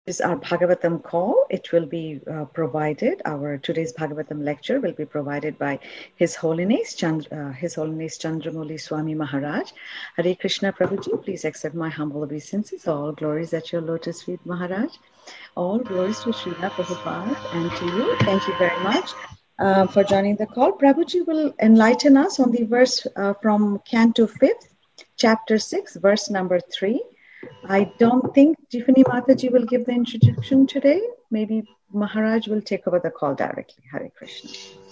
is our Bhagavatam call. It will be provided, our today's Bhagavatam lecture will be provided by His Holiness Chandramouli Swami Maharaj. Hare Krishna Prabhuji, please accept my humble obeisances. All glories at your lotus feet, Maharaj. All glories to Srila Prabhupada and to you. Thank you very much for joining the call. Prabhuji will enlighten us on the verse from Canto 5th, Chapter 6, verse number 3. I don't think Tiffany Mataji will give the introduction today. Maybe Maharaj will take over the call directly. Hare Krishna.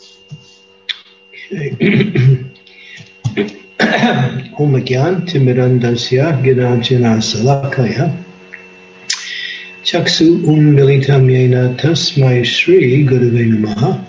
Om Gyan Timirandasya Ginajana Salakaya Chaksu Militam Yena Tasmai Shri Gurave Namaha.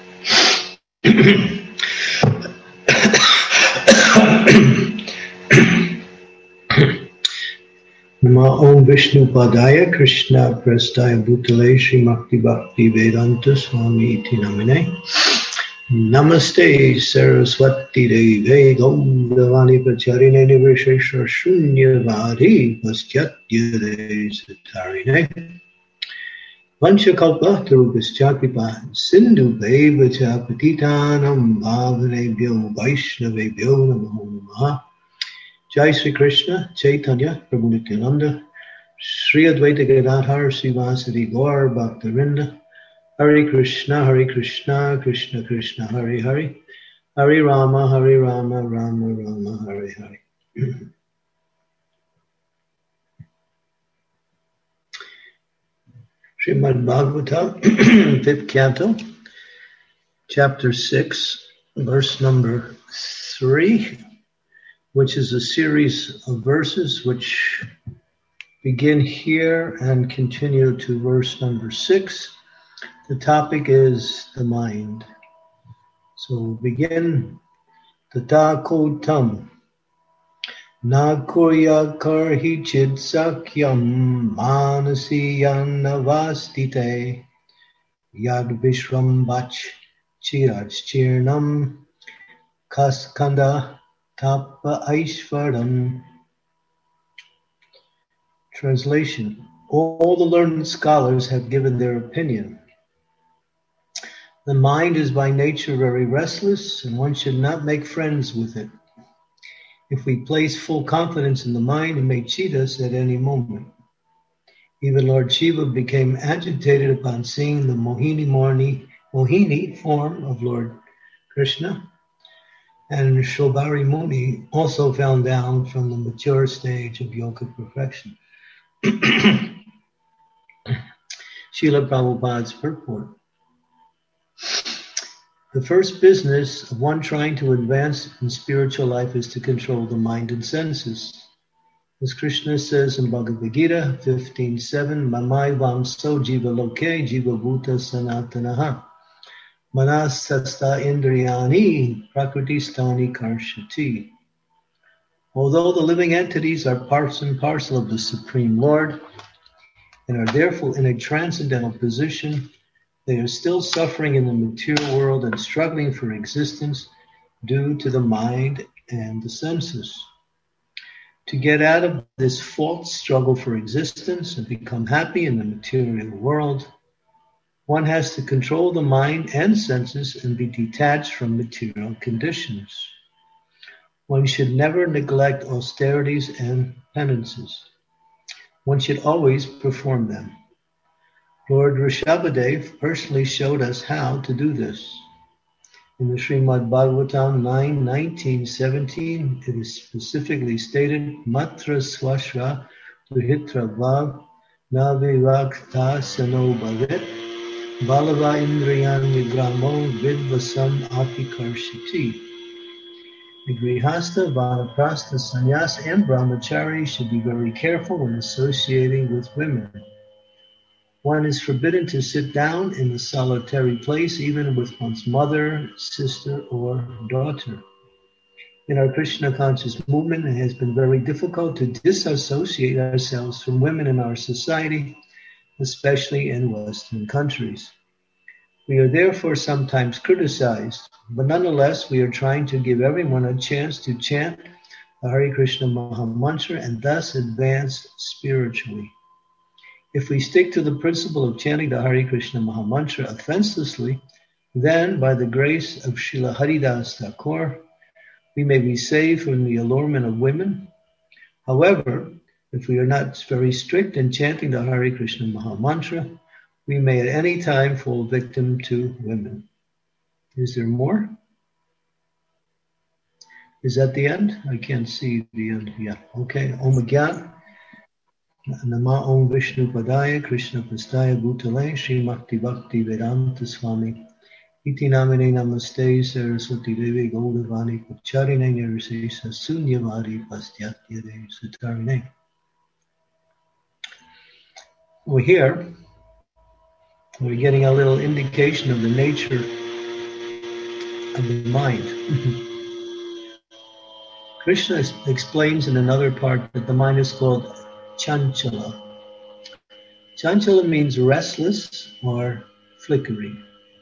Nama Om Vishnu Padaya Krishna Prastaya Bhutale Srimakti Bhakti Vedanta Swami Iti Namine. Namaste Saraswati Deve Gom Devani Pacharine Nivishesha Shunyavadi Paschatya Satarine Vanchakalpa Tarupaschakipa Sindhu Bevacha Patitanam Bhavanebhyo Vaishnavebhyo Namo Namaha. Jai Sri Krishna Chaitanya Prabhu Nityananda Sri Advaita Gadadhar Srivasadi Gaur Bhaktarinda Hare Krishna, Krishna Krishna, Hare Hare, Hare Rama, Rama Rama, Hare Hare. Srimad Bhagavatam, 5th Canto, Chapter 6, verse number 3, which is a series of verses which begin here and continue to verse number 6. The topic is the mind. So we'll begin. Tata kotam na kurya karhi chid sakyam manasi yanavastite yad vishram bach chiraj chirnam kaskanda tapa aishvaram. Translation. All the learned scholars have given their opinion. The mind is by nature very restless, and one should not make friends with it. If we place full confidence in the mind, it may cheat us at any moment. Even Lord Shiva became agitated upon seeing the Mohini form of Lord Krishna, and Shobhari Muni also fell down from the mature stage of yoga perfection. Srila Prabhupada's purport. The first business of one trying to advance in spiritual life is to control the mind and senses. As Krishna says in Bhagavad Gita 15:7, Mamai vamso jiva loke jiva bhuta sanatanaha manas sasta indriyani prakritistani karshati. Although the living entities are parts and parcel of the Supreme Lord and are therefore in a transcendental position, they are still suffering in the material world and struggling for existence due to the mind and the senses. To get out of this false struggle for existence and become happy in the material world, one has to control the mind and senses and be detached from material conditions. One should never neglect austerities and penances. One should always perform them. Lord Rishabhadev personally showed us how to do this. In the Srimad Bhagavatam 9:19-17, it is specifically stated, Matra swashva duhitra vav navirakta sano bhavet balava indriyan nigramo vidvasam apikarshiti. The Grihastha, Vanaprastha, Sannyas, and Brahmachari should be very careful when associating with women. One is forbidden to sit down in a solitary place, even with one's mother, sister, or daughter. In our Krishna conscious movement, it has been very difficult to disassociate ourselves from women in our society, especially in Western countries. We are therefore sometimes criticized, but nonetheless, we are trying to give everyone a chance to chant the Hare Krishna Maha Mantra and thus advance spiritually. If we stick to the principle of chanting the Hare Krishna Mahamantra offenselessly, then by the grace of Srila Haridas Thakur, we may be saved from the allurement of women. However, if we are not very strict in chanting the Hare Krishna Mahamantra, we may at any time fall victim to women. Is there more? Is that the end? I can't see the end yet. Okay. Om Gyan. Nama Om Vishnu Padaya Krishna Pastaya Bhutale Shri Makti Bhakti Vedanta Swami Iti Namane Namaste Saraswati Devi Gaudavani Pacharine Nirasesa Sunyavadi Pastyatya De Sutarine. We're here. We're getting a little indication of the nature of the mind. Krishna explains in another part that the mind is called Chanchala. Chanchala means restless or flickering.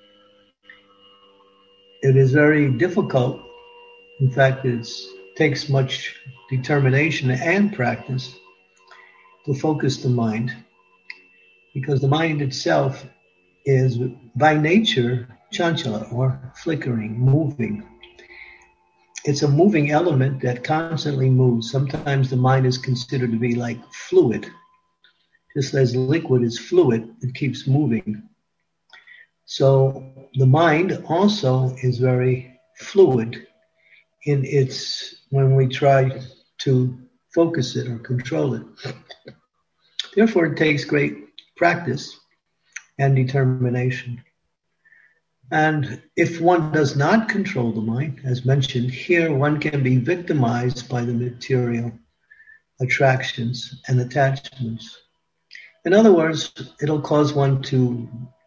It is very difficult. In fact, it takes much determination and practice to focus the mind, because the mind itself is by nature chanchala or flickering, moving. It's a moving element that constantly moves. Sometimes the mind is considered to be like fluid. Just as liquid is fluid, it keeps moving. So the mind also is very fluid in its, when we try to focus it or control it. Therefore, it takes great practice and determination. And if one does not control the mind, as mentioned here, one can be victimized by the material attractions and attachments. In other words, it'll cause one to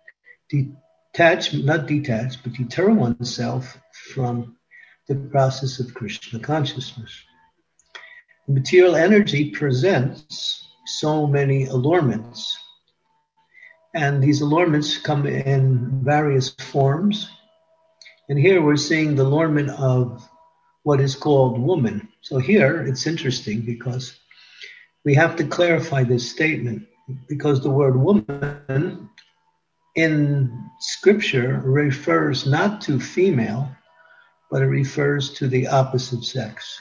deter oneself from the process of Krishna consciousness. The material energy presents so many allurements. And these allurements come in various forms. And here we're seeing the allurement of what is called woman. So here it's interesting because we have to clarify this statement, because the word woman in scripture refers not to female, but it refers to the opposite sex.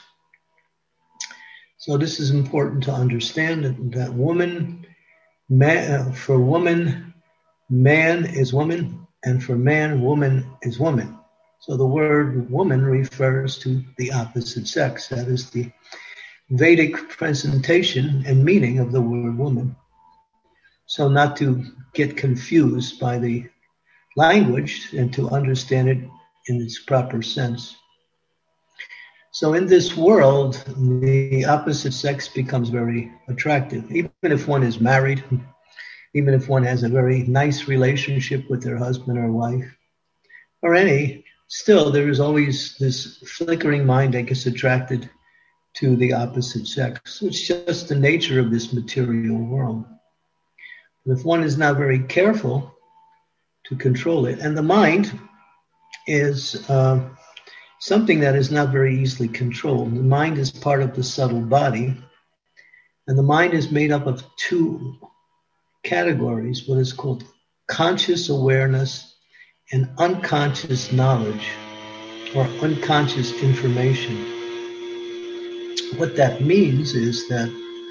So this is important to understand that woman, for woman, man is woman, and for man, woman is woman. So the word woman refers to the opposite sex. That is the Vedic presentation and meaning of the word woman. So not to get confused by the language and to understand it in its proper sense. So in this world, the opposite sex becomes very attractive. Even if one is married, even if one has a very nice relationship with their husband or wife, or any, still there is always this flickering mind that gets attracted to the opposite sex. It's just the nature of this material world. But if one is not very careful to control it, and the mind is something that is not very easily controlled. The mind is part of the subtle body, and the mind is made up of two categories, what is called conscious awareness and unconscious knowledge, or unconscious information. What that means is that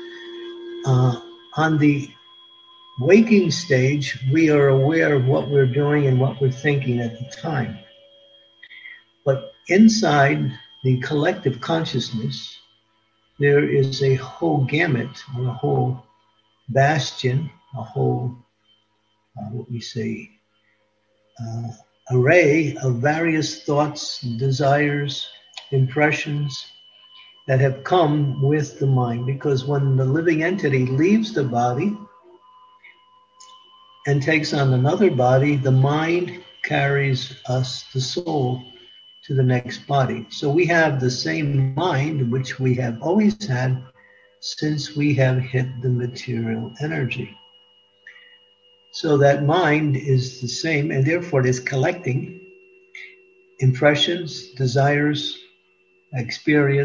on the waking stage, we are aware of what we're doing and what we're thinking at the time. But inside the collective consciousness, there is a whole gamut, or a whole bastion, a whole, array of various thoughts, desires, impressions that have come with the mind. Because when the living entity leaves the body and takes on another body, the mind carries us, the soul, to the next body. So we have the same mind, which we have always had since we have hit the material energy. So that mind is the same, and therefore it is collecting impressions, desires,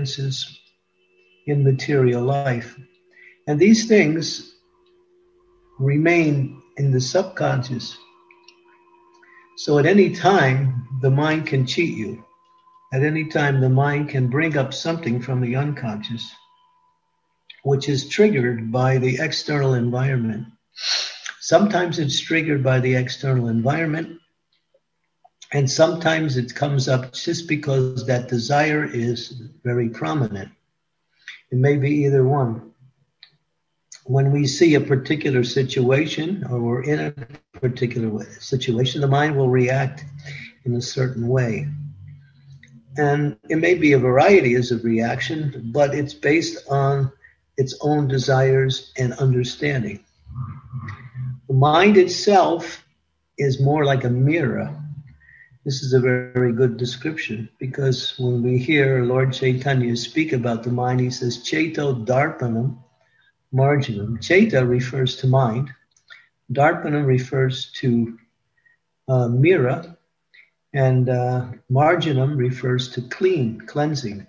experiences in material life. And these things remain in the subconscious. So at any time, the mind can cheat you. At any time, the mind can bring up something from the unconscious, which is triggered by the external environment. Sometimes it's triggered by the external environment, and sometimes it comes up just because that desire is very prominent. It may be either one. When we see a particular situation or we're in a particular situation, the mind will react in a certain way. And it may be a variety as a reaction, but it's based on its own desires and understanding. The mind itself is more like a mirror. This is a very, very good description, because when we hear Lord Chaitanya speak about the mind, he says, Cheto Darpanam Marjanam. Cheta refers to mind. Darpanam refers to mirror. And Marjanam refers to cleansing.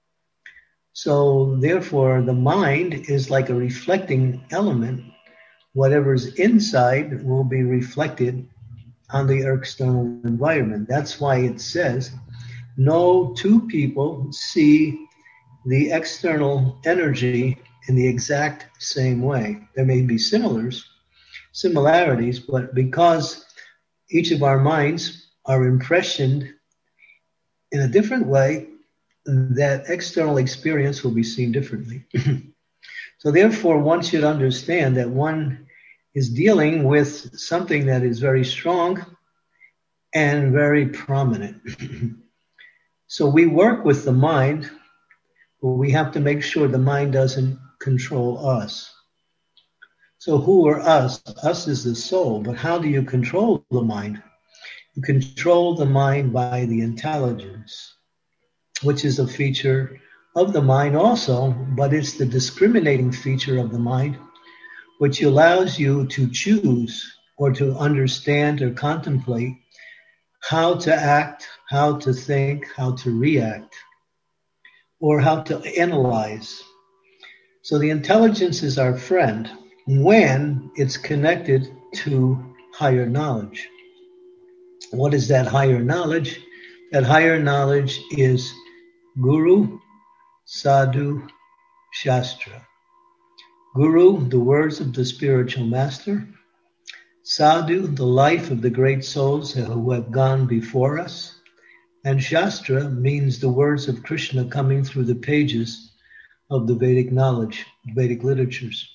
So therefore, the mind is like a reflecting element. Whatever's inside will be reflected on the external environment. That's why it says, no two people see the external energy in the exact same way. There may be similarities, but because each of our minds are impressioned in a different way, that external experience will be seen differently. So therefore, one should understand that one is dealing with something that is very strong and very prominent. So we work with the mind, but we have to make sure the mind doesn't control us. So who are us? Us is the soul, but how do you control the mind? You control the mind by the intelligence, which is a feature of the mind also, but it's the discriminating feature of the mind, which allows you to choose or to understand or contemplate how to act, how to think, how to react, or how to analyze. So the intelligence is our friend when it's connected to higher knowledge. What is that higher knowledge? That higher knowledge is Guru, Sadhu, Shastra. Guru, the words of the spiritual master. Sadhu, the life of the great souls who have gone before us. And Shastra means the words of Krishna coming through the pages of the Vedic knowledge, Vedic literatures.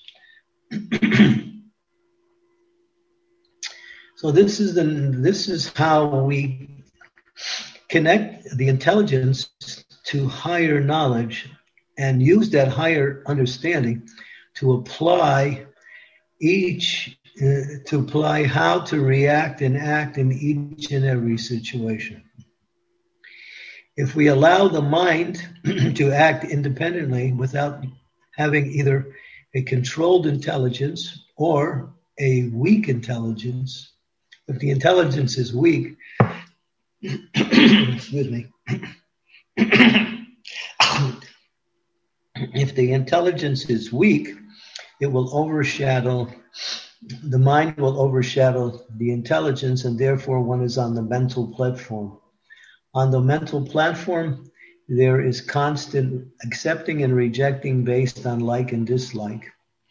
So this is how we connect the intelligence to higher knowledge and use that higher understanding to apply how to react and act in each and every situation. If we allow the mind to act independently without having either a controlled intelligence or a weak intelligence, if the intelligence is weak, excuse me, if the intelligence is weak, it will overshadow, the mind will overshadow the intelligence, and therefore one is on the mental platform. On the mental platform, there is constant accepting and rejecting based on like and dislike.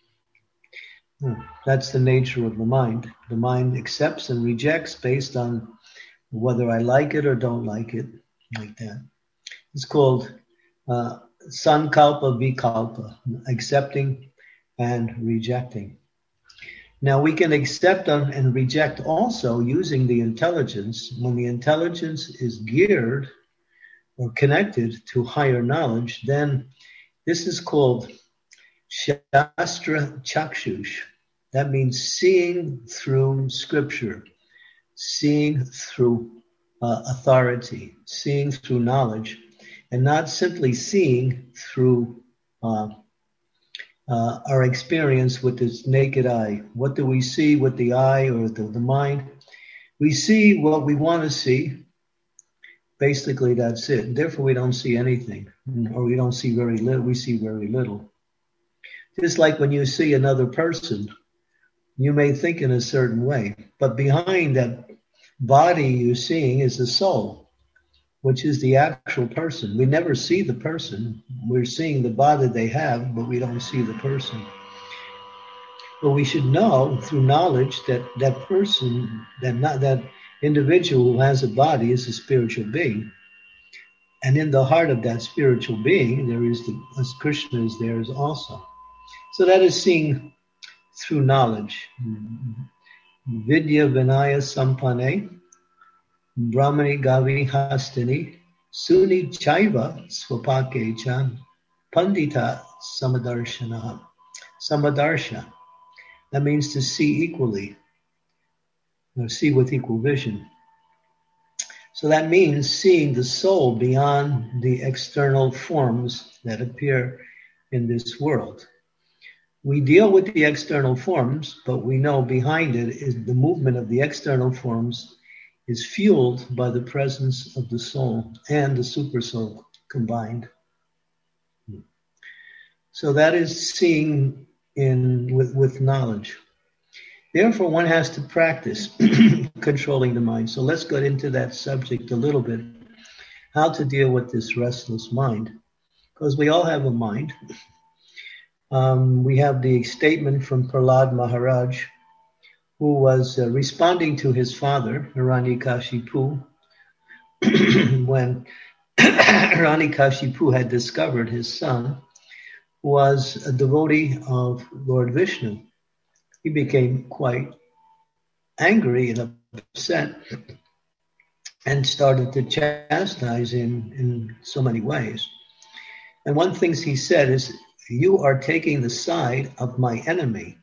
That's the nature of the mind. The mind accepts and rejects based on whether I like it or don't like it, like that. It's called sankalpa vikalpa, accepting and rejecting. Now we can accept and reject also using the intelligence. When the intelligence is geared or connected to higher knowledge, then this is called Shastra Chakshush. That means seeing through scripture, seeing through authority, seeing through knowledge, and not simply seeing through our experience with this naked eye. What do we see with the eye or the mind? We see what we want to see. Basically, that's it. Therefore, we don't see anything, or we don't see very little. We see very little. Just like when you see another person, you may think in a certain way, but behind that body you're seeing is the soul, which is the actual person. We never see the person. We're seeing the body they have, but we don't see the person. But we should know through knowledge that that person, that individual who has a body is a spiritual being. And in the heart of that spiritual being, there is as Krishna is there is also. So that is seeing through knowledge. Vidya Vinaya Sampane, Brahmani Gavi Hastini, Suni Chaiva Swapake Chan, Pandita Samadarshana. Samadarsha. That means to see equally, or see with equal vision. So that means seeing the soul beyond the external forms that appear in this world. We deal with the external forms, but we know behind it is the movement of the external forms is fueled by the presence of the soul and the super soul combined. So that is seeing with knowledge. Therefore, one has to practice controlling the mind. So let's get into that subject a little bit, how to deal with this restless mind. Because we all have a mind. We have the statement from Prahlad Maharaj, who was responding to his father, Hiranyakashipu, when Hiranyakashipu had discovered his son was a devotee of Lord Vishnu. He became quite angry and upset and started to chastise him in so many ways. And one thing he said is, you are taking the side of my enemy.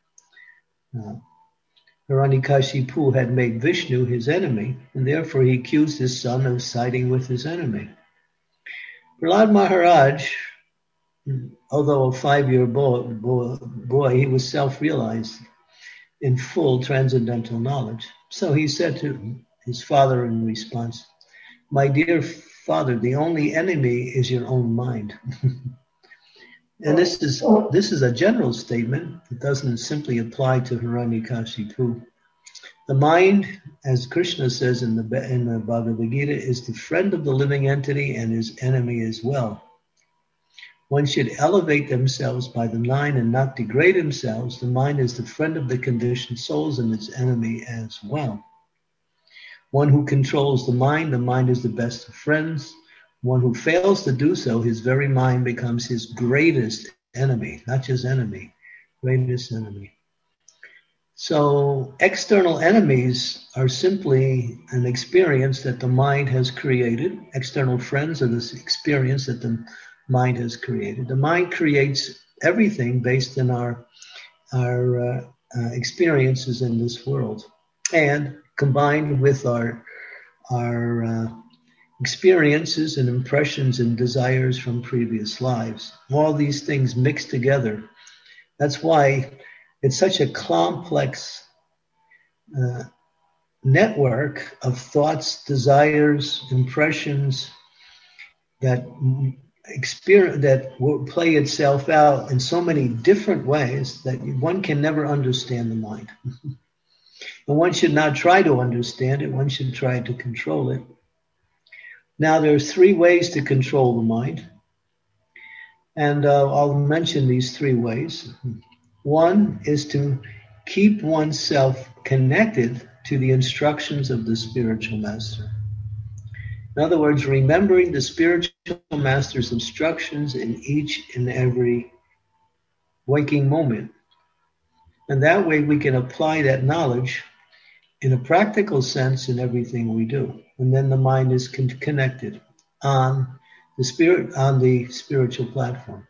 Hiranyakashipu had made Vishnu his enemy, and therefore he accused his son of siding with his enemy. Prahlad Maharaj, although a 5-year boy, he was self-realized in full transcendental knowledge. So he said to his father in response, my dear father, the only enemy is your own mind. And this is a general statement. It doesn't simply apply to Hiranyakashipu. The mind, as Krishna says in the Bhagavad Gita, is the friend of the living entity and his enemy as well. One should elevate themselves by the mind and not degrade themselves. The mind is the friend of the conditioned souls and its enemy as well. One who controls the mind is the best of friends. One who fails to do so, his very mind becomes his greatest enemy, not just enemy, greatest enemy. So external enemies are simply an experience that the mind has created. External friends are this experience that the mind has created. The mind creates everything based on our experiences in this world, and combined with our experiences and impressions and desires from previous lives. All these things mixed together. That's why it's such a complex network of thoughts, desires, impressions that will play itself out in so many different ways that one can never understand the mind. And one should not try to understand it. One should try to control it. Now, there's 3 ways to control the mind. And I'll mention these 3 ways. One is to keep oneself connected to the instructions of the spiritual master. In other words, remembering the spiritual master's instructions in each and every waking moment. And that way we can apply that knowledge in a practical sense in everything we do. And then the mind is connected on the spiritual platform.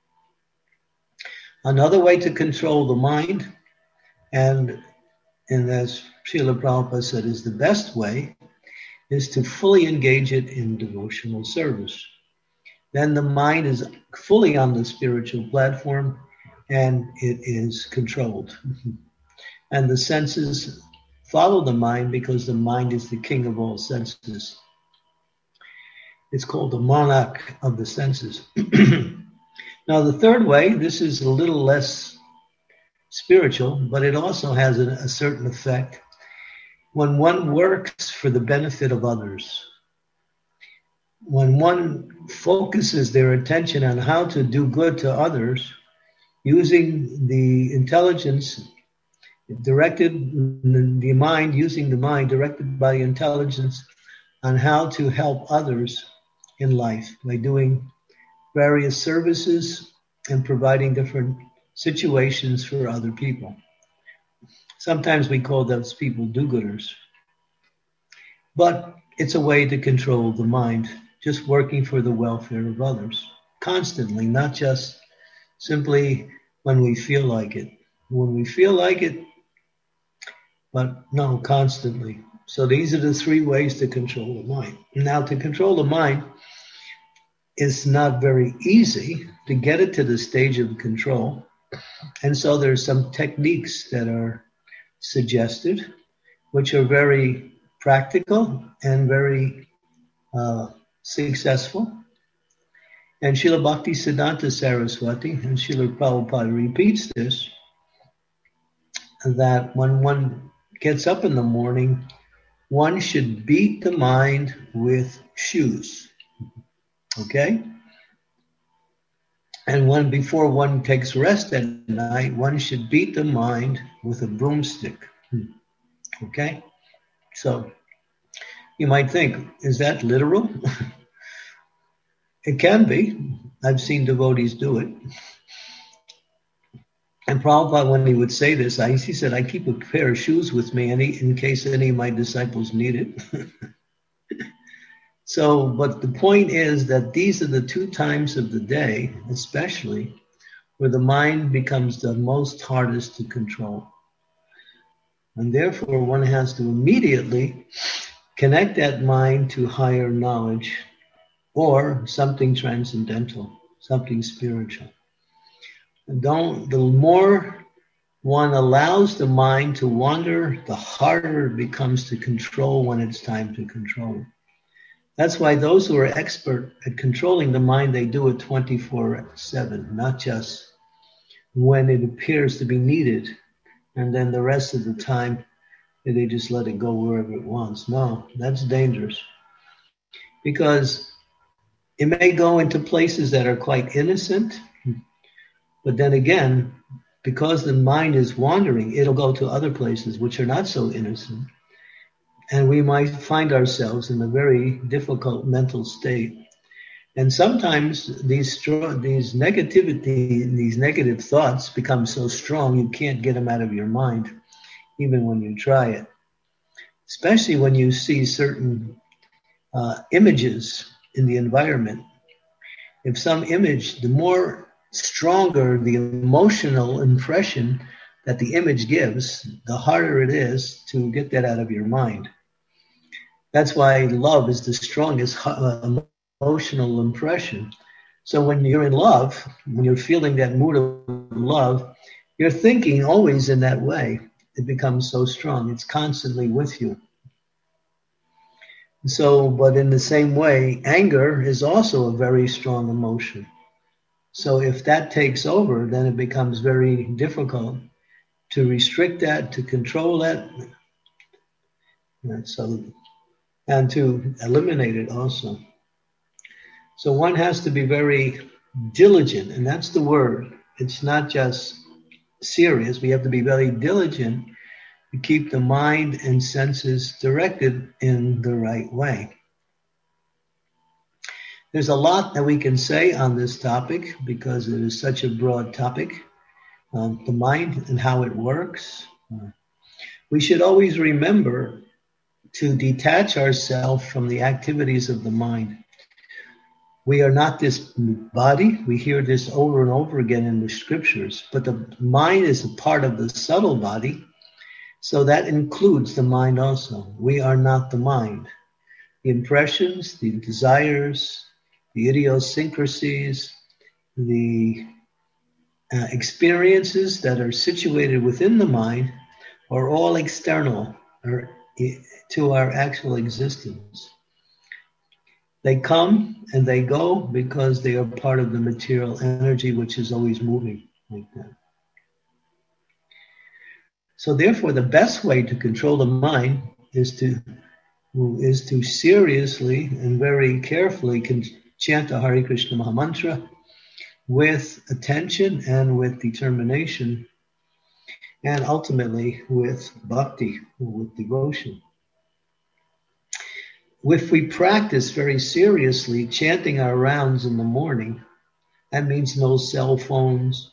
Another way to control the mind, and as Srila Prabhupada said, is the best way, is to fully engage it in devotional service. Then the mind is fully on the spiritual platform and it is controlled. And the senses follow the mind because the mind is the king of all senses. It's called the monarch of the senses. Now the third way, this is a little less spiritual, but it also has a certain effect when one works for the benefit of others. When one focuses their attention on how to do good to others, using the intelligence directed, the mind, using the mind directed by intelligence on how to help others in life by doing various services and providing different situations for other people. Sometimes we call those people do-gooders. But it's a way to control the mind, just working for the welfare of others, constantly, not just simply when we feel like it. When we feel like it, but no, constantly. So these are the three ways to control the mind. Now, to control the mind is not very easy to get it to the stage of control. And so there's some techniques that are suggested, which are very practical and very successful. And Srila Bhaktisiddhanta Saraswati and Srila Prabhupada repeats this, that when one gets up in the morning, one should beat the mind with shoes. Okay? And before one takes rest at night, one should beat the mind with a broomstick. Okay? So you might think, is that literal? It can be. I've seen devotees do it. And Prabhupada, when he would say this, he said, I keep a pair of shoes with me in case any of my disciples need it. So, but the point is that these are the two times of the day, especially, where the mind becomes the most hardest to control. And therefore, one has to immediately connect that mind to higher knowledge or something transcendental, something spiritual. The more one allows the mind to wander, the harder it becomes to control when it's time to control it. That's why those who are expert at controlling the mind, they do it 24/7, not just when it appears to be needed, and then the rest of the time they just let it go wherever it wants. No, that's dangerous. Because it may go into places that are quite innocent, but then again, because the mind is wandering, it'll go to other places which are not so innocent. And we might find ourselves in a very difficult mental state. And sometimes these negative thoughts become so strong you can't get them out of your mind, even when you try it. Especially when you see certain images in the environment. If some image, the more stronger the emotional impression that the image gives, the harder it is to get that out of your mind. That's why love is the strongest emotional impression. So when you're in love, when you're feeling that mood of love, you're thinking always in that way. It becomes so strong. It's constantly with you. So, but in the same way, anger is also a very strong emotion. So if that takes over, then it becomes very difficult to restrict that, to control that. And to eliminate it also. So one has to be very diligent, and that's the word. It's not just serious. We have to be very diligent to keep the mind and senses directed in the right way. There's a lot that we can say on this topic because it is such a broad topic, the mind and how it works. We should always remember to detach ourselves from the activities of the mind. We are not this body. We hear this over and over again in the scriptures, but the mind is a part of the subtle body, so that includes the mind also. We are not the mind. The impressions, the desires, the idiosyncrasies, the experiences that are situated within the mind are all external to our actual existence. They come and they go because they are part of the material energy which is always moving like that. So therefore, the best way to control the mind is to seriously and very carefully chant the Hare Krishna Mahamantra with attention and with determination, and ultimately with bhakti, with devotion. If we practice very seriously chanting our rounds in the morning, that means no cell phones.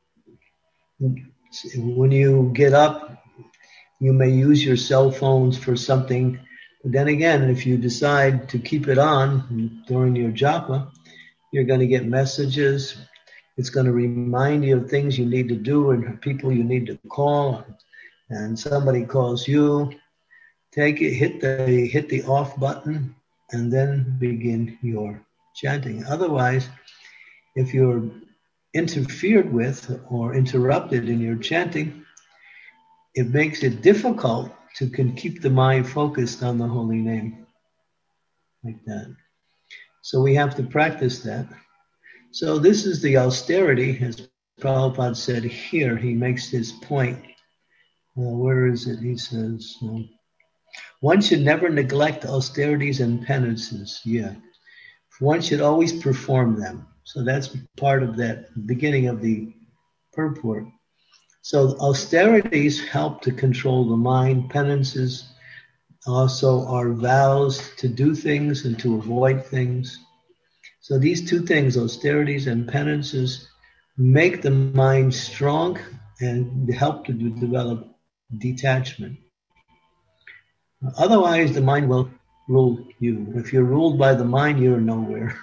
When you get up, you may use your cell phones for something. But then again, if you decide to keep it on during your japa, you're going to get messages. It's going to remind you of things you need to do and people you need to call. And somebody calls you. Take it, hit the off button, and then begin your chanting. Otherwise, if you're interfered with or interrupted in your chanting, it makes it difficult to keep the mind focused on the holy name like that. So we have to practice that. So this is the austerity, as Prabhupada said here. He makes his point. Where is it? He says, one should never neglect austerities and penances. Yeah. One should always perform them. So that's part of that beginning of the purport. So austerities help to control the mind. Penances also are vows to do things and to avoid things. So these two things, austerities and penances, make the mind strong and help to develop detachment. Otherwise, the mind will rule you. If you're ruled by the mind, you're nowhere.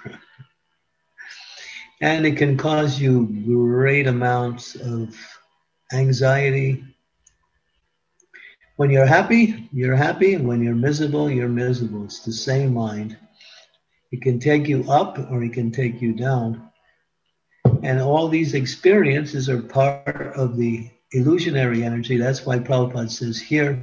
And it can cause you great amounts of anxiety. When you're happy, you're happy. And when you're miserable, you're miserable. It's the same mind. It can take you up or it can take you down. And all these experiences are part of the illusionary energy. That's why Prabhupada says here,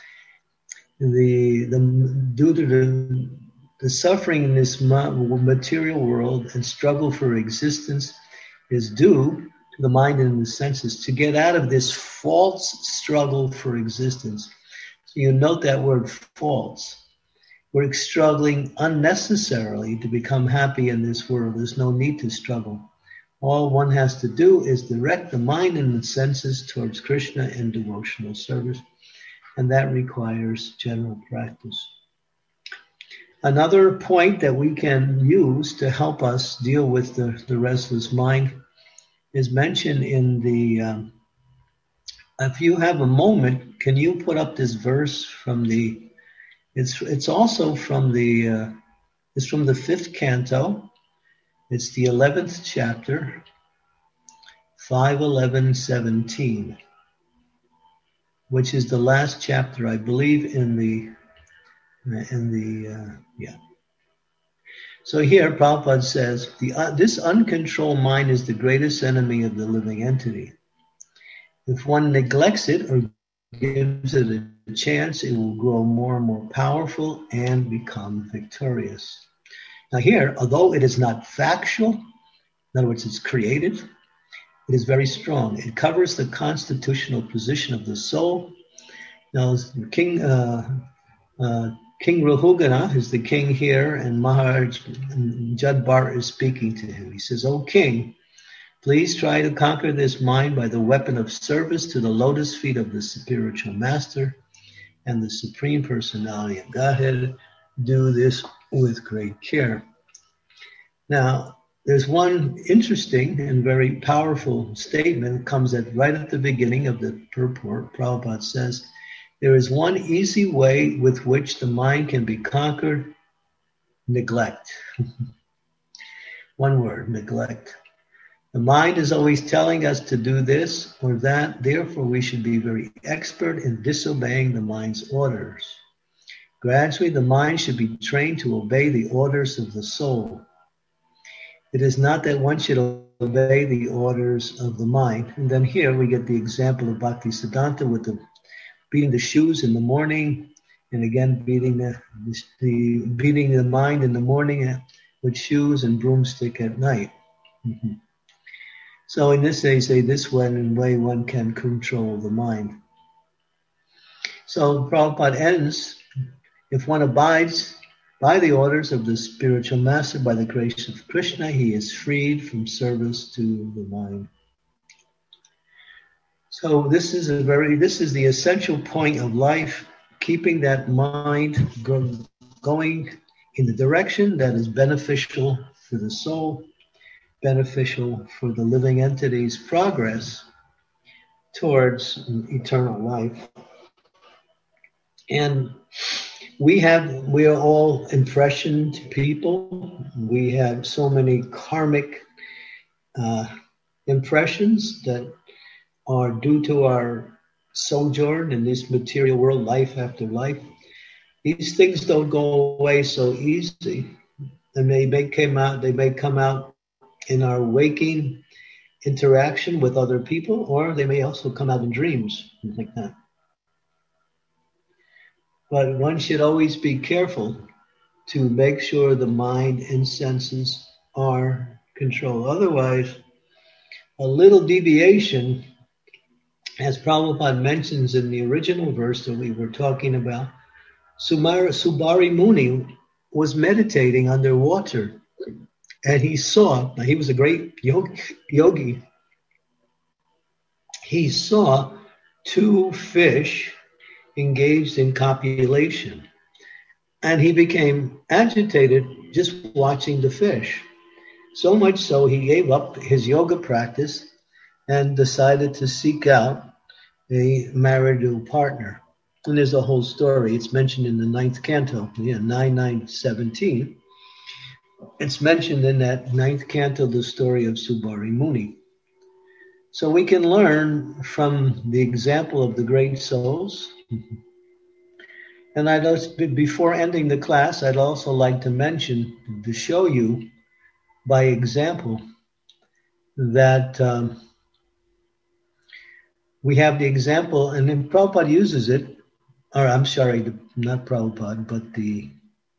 due to the suffering in this material world and struggle for existence is due to the mind and the senses. To get out of this false struggle for existence. So you note that word false. We're struggling unnecessarily to become happy in this world. There's no need to struggle. All one has to do is direct the mind and the senses towards Krishna in devotional service. And that requires general practice. Another point that we can use to help us deal with the restless mind is mentioned in the, if you have a moment, can you put up this verse from it's also from it's from the 5th canto. It's the 11th chapter, 5:11:17. Which is the last chapter, I believe, in the. So here, Prabhupada says, this uncontrolled mind is the greatest enemy of the living entity. If one neglects it or gives it a chance, it will grow more and more powerful and become victorious. Now here, although it is not factual, in other words, it's created, it is very strong. It covers the constitutional position of the soul. Now, King Rahugana is the king here, and Maharaj Jad Bharat is speaking to him. He says, "O king, please try to conquer this mind by the weapon of service to the lotus feet of the spiritual master and the Supreme Personality of Godhead. Do this with great care." Now, there's one interesting and very powerful statement that comes right at the beginning of the purport. Prabhupada says, there is one easy way with which the mind can be conquered: neglect. One word, neglect. The mind is always telling us to do this or that, therefore we should be very expert in disobeying the mind's orders. Gradually, the mind should be trained to obey the orders of the soul. It is not that one should obey the orders of the mind. And then here we get the example of Bhaktisiddhanta with the beating the shoes in the morning, and again beating the mind in the morning with shoes and broomstick at night. Mm-hmm. So in this they say this way one can control the mind. So Prabhupada ends, if one abides by the orders of the spiritual master, by the grace of Krishna, he is freed from service to the mind. So this is the essential point of life, keeping that mind going in the direction that is beneficial for the soul, beneficial for the living entity's progress towards eternal life. And we are all impressioned people. We have so many karmic impressions that are due to our sojourn in this material world, life after life. These things don't go away so easy. And they may come out in our waking interaction with other people, or they may also come out in dreams, things like that. But one should always be careful to make sure the mind and senses are controlled. Otherwise, a little deviation, as Prabhupada mentions in the original verse that we were talking about, Subari Muni was meditating underwater, and he was a great yogi, he saw two fish engaged in copulation, and he became agitated just watching the fish. So much so he gave up his yoga practice and decided to seek out a marital partner. And there's a whole story. It's mentioned in the 9th canto, 9:9-17. It's mentioned in that 9th canto, the story of Subari Muni. So we can learn from the example of the great souls. And before ending the class, I'd also like to mention, to show you by example, that we have the example, and then Prabhupada uses it, or I'm sorry, not Prabhupada, but the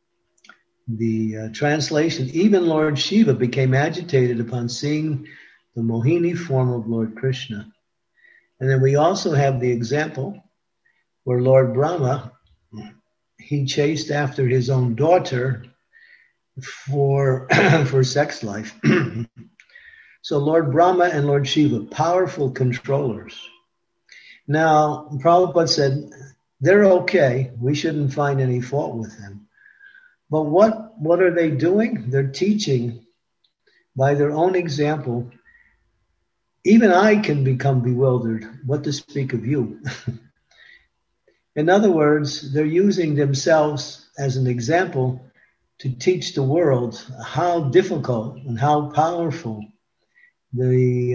translation. Even Lord Shiva became agitated upon seeing the Mohini form of Lord Krishna. And then we also have the example where Lord Brahma, he chased after his own daughter for sex life. So Lord Brahma and Lord Shiva, powerful controllers. Now, Prabhupada said, they're okay. We shouldn't find any fault with them. But what are they doing? They're teaching by their own example. Even I can become bewildered. What to speak of you? In other words, they're using themselves as an example to teach the world how difficult and how powerful the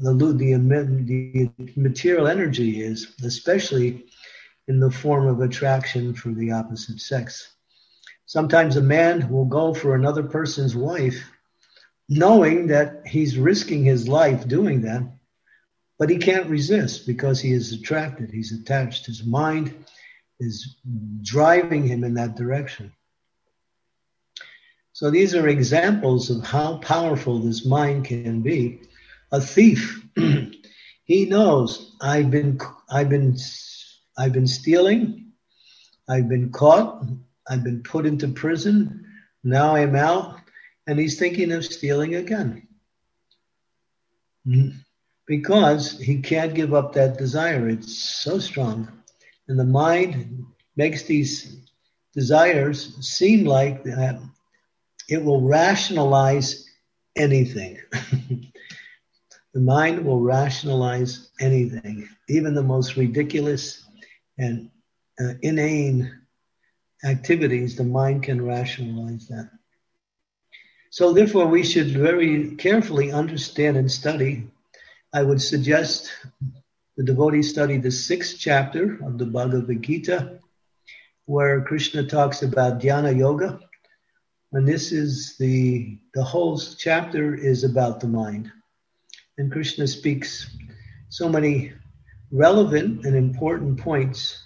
material energy is, especially in the form of attraction for the opposite sex. Sometimes a man will go for another person's wife, knowing that he's risking his life doing that, but he can't resist because he is attracted, he's attached. His mind is driving him in that direction. So these are examples of how powerful this mind can be. A thief, he knows, I've been stealing, I've been caught, I've been put into prison, now I'm out, and he's thinking of stealing again. Because he can't give up that desire. It's so strong. And the mind makes these desires seem like that it will rationalize anything. The mind will rationalize anything, even the most ridiculous and inane activities. The mind can rationalize that. So therefore, we should very carefully understand and study. I would suggest the devotees study the 6th chapter of the Bhagavad Gita, where Krishna talks about Dhyana Yoga. And this is the whole chapter is about the mind. And Krishna speaks so many relevant and important points.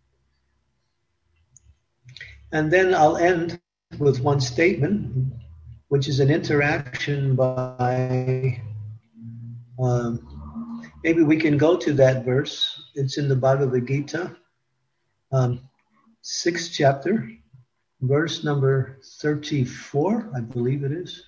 And then I'll end with one statement, which is an interaction by, maybe we can go to that verse. It's in the Bhagavad Gita. 6th chapter, verse number 34, I believe it is.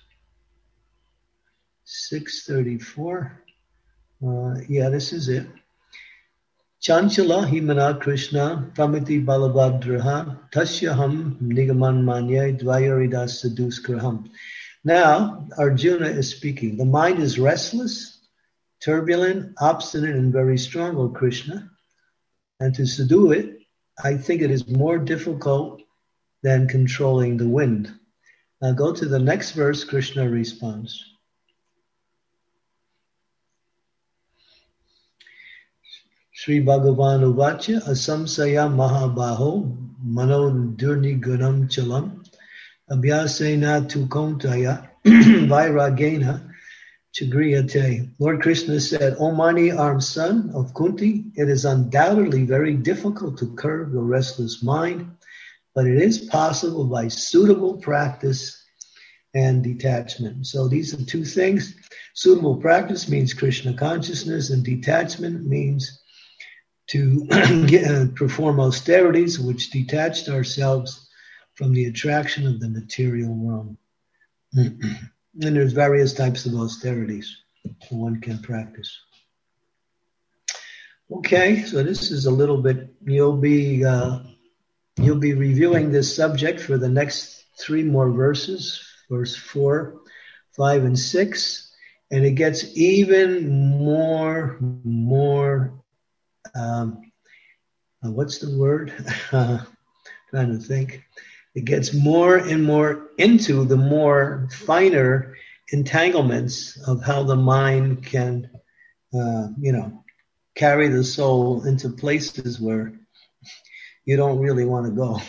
634. Yeah, this is it. Chanchala himana Krishna pramiti balabhadraha tasyaham nigaman manye dvayaridas saduskraham. Now, Arjuna is speaking. The mind is restless, turbulent, obstinate, and very strong, O Krishna. And to subdue it, I think it is more difficult than controlling the wind. Now go to the next verse, Krishna responds. Sri Bhagavan Uvacha Asamsaya Mahabaho Mano Durnigunam Chalam Abhyasena Tukontaya Vairagena Chagriyate. Lord Krishna said, O mighty armed son of Kunti, it is undoubtedly very difficult to curb the restless mind, but it is possible by suitable practice and detachment. So these are two things. Suitable practice means Krishna consciousness, and detachment means to perform austerities which detached ourselves from the attraction of the material world. And there's various types of austerities one can practice. Okay, so this is a little bit, you'll be reviewing this subject for the next 3 more verses, verse 4, 5, and 6, and it gets even more what's the word? Trying to think. It gets more and more into the more finer entanglements of how the mind can, carry the soul into places where you don't really want to go.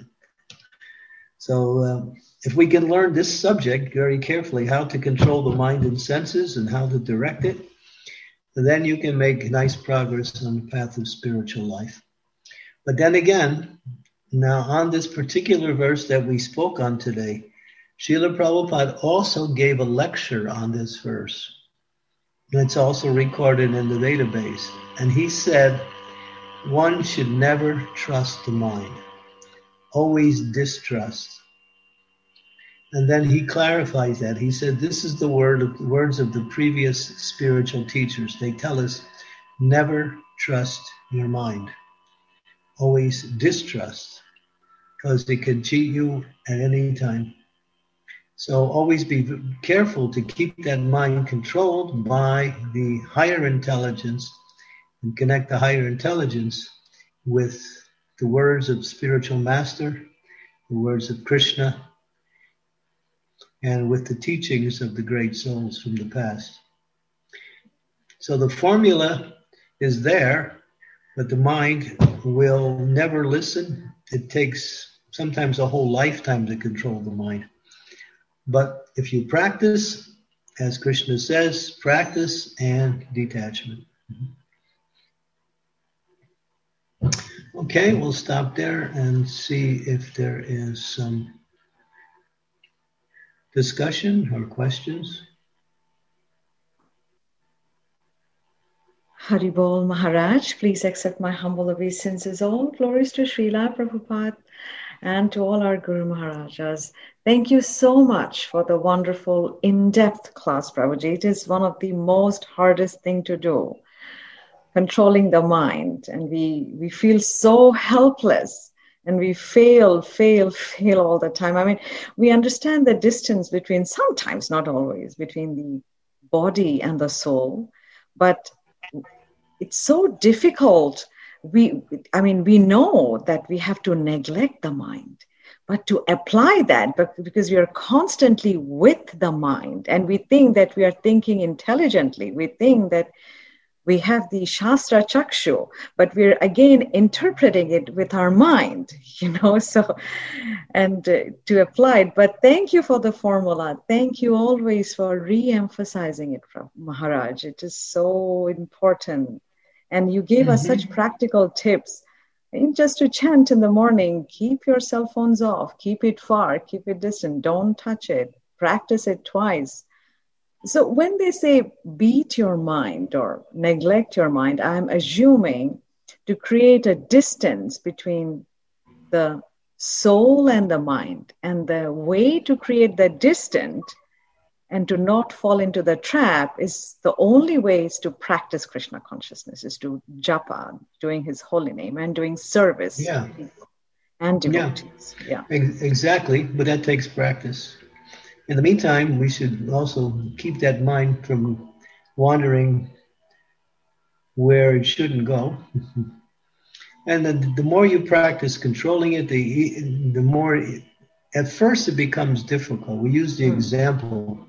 So if we can learn this subject very carefully, how to control the mind and senses and how to direct it, then you can make nice progress on the path of spiritual life. But then again, now on this particular verse that we spoke on today, Srila Prabhupada also gave a lecture on this verse. And it's also recorded in the database. And he said, one should never trust the mind, always distrust. And then he clarifies that. He said, this is the words of the previous spiritual teachers. They tell us, never trust your mind. Always distrust, because it can cheat you at any time. So always be careful to keep that mind controlled by the higher intelligence and connect the higher intelligence with the words of spiritual master, the words of Krishna, and with the teachings of the great souls from the past. So the formula is there, but the mind will never listen. It takes sometimes a whole lifetime to control the mind. But if you practice, as Krishna says, practice and detachment. Okay, we'll stop there and see if there is some discussion or questions. Haribol Maharaj, please accept my humble obeisances. All glories to Srila Prabhupada and to all our Guru Maharajas. Thank you so much for the wonderful in-depth class, Prabhuji. It is one of the most hardest thing to do, controlling the mind. And we feel so helpless and we fail all the time. I mean, we understand the distance between, sometimes, not always, between the body and the soul, but it's so difficult. We know that we have to neglect the mind, but to apply that, because we are constantly with the mind and we think that we are thinking intelligently. We think that we have the Shastra Chakshu, but we're again interpreting it with our mind, to apply it. But thank you for the formula. Thank you always for re-emphasizing it, Maharaj. It is so important. And you gave us such practical tips. And just to chant in the morning, keep your cell phones off, keep it far, keep it distant, don't touch it, practice it twice. So when they say beat your mind or neglect your mind, I'm assuming to create a distance between the soul and the mind. And the way to create that distance and to not fall into the trap is the only way is to practice Krishna consciousness, is to japa, doing his holy name and doing service and devotees. Yeah. Exactly, but that takes practice. In the meantime, we should also keep that mind from wandering where it shouldn't go. And the more you practice controlling it, the more, at first it becomes difficult. We use the example,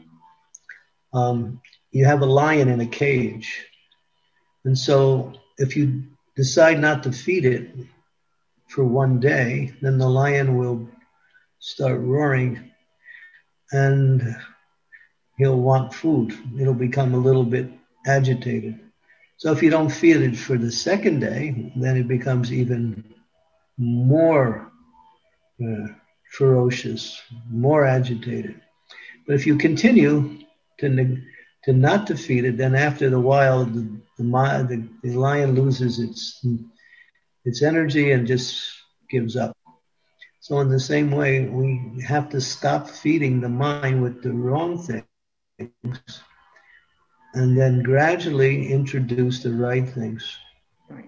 you have a lion in a cage. And so if you decide not to feed it for one day, then the lion will start roaring and he'll want food. It'll become a little bit agitated. So if you don't feed it for the second day, then it becomes even more ferocious, more agitated. But if you continue to not to feed it, then after the while, the lion loses its energy and just gives up. So in the same way, we have to stop feeding the mind with the wrong things and then gradually introduce the right things. Right.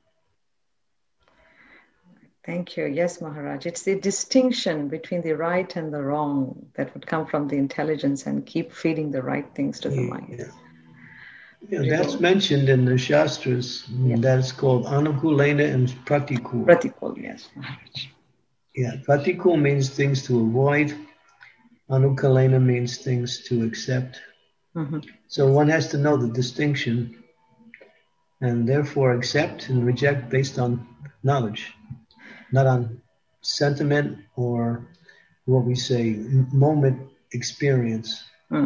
Thank you. Yes, Maharaj. It's the distinction between the right and the wrong that would come from the intelligence and keep feeding the right things to the mind. That's mentioned in the Shastras. That's called Anukulena and Pratikul. Pratikul, yes, Maharaj. Yeah, Pratikul means things to avoid. Anukulena means things to accept. Mm-hmm. So one has to know the distinction and therefore accept and reject based on knowledge, not on sentiment or what we say, moment experience.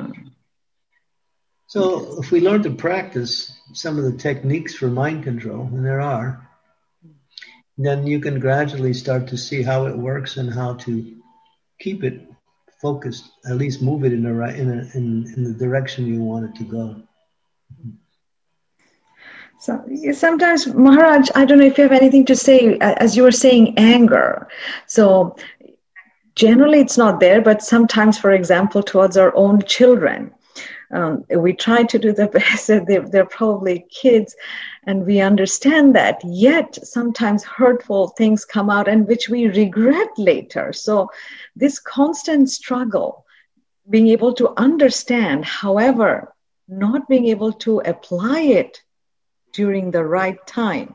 So if we learn to practice some of the techniques for mind control, and there are, then you can gradually start to see how it works and how to keep it focused, at least move it in the direction you want it to go. So sometimes, Maharaj, I don't know if you have anything to say, as you were saying, anger. So generally it's not there, but sometimes, for example, towards our own children, we try to do the best. They're probably kids, and we understand that. Yet sometimes hurtful things come out, and which we regret later. So this constant struggle, being able to understand, however, not being able to apply it during the right time.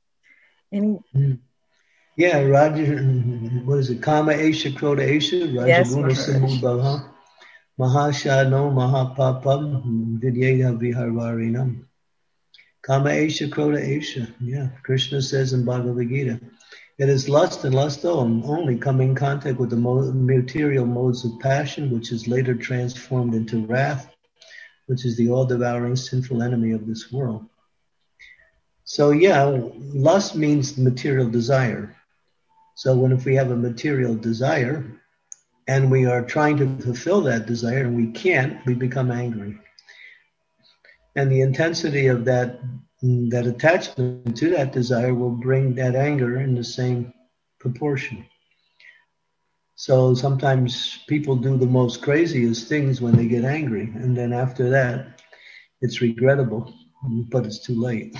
Yeah, Raja, what is it? Kama Esha, Krota Esha, Rajaguna Samudbhava, Mahashano Mahapapam, Vidyaya Viharvarinam. Kama Esha, Krota Esha. Yeah, Krishna says in Bhagavad Gita, it is lust and lust only come in contact with the material modes of passion, which is later transformed into wrath, which is the all-devouring sinful enemy of this world. So yeah, lust means material desire. So if we have a material desire and we are trying to fulfill that desire and we can't, we become angry. And the intensity of that attachment to that desire will bring that anger in the same proportion. So sometimes people do the most craziest things when they get angry. And then after that, it's regrettable, but it's too late.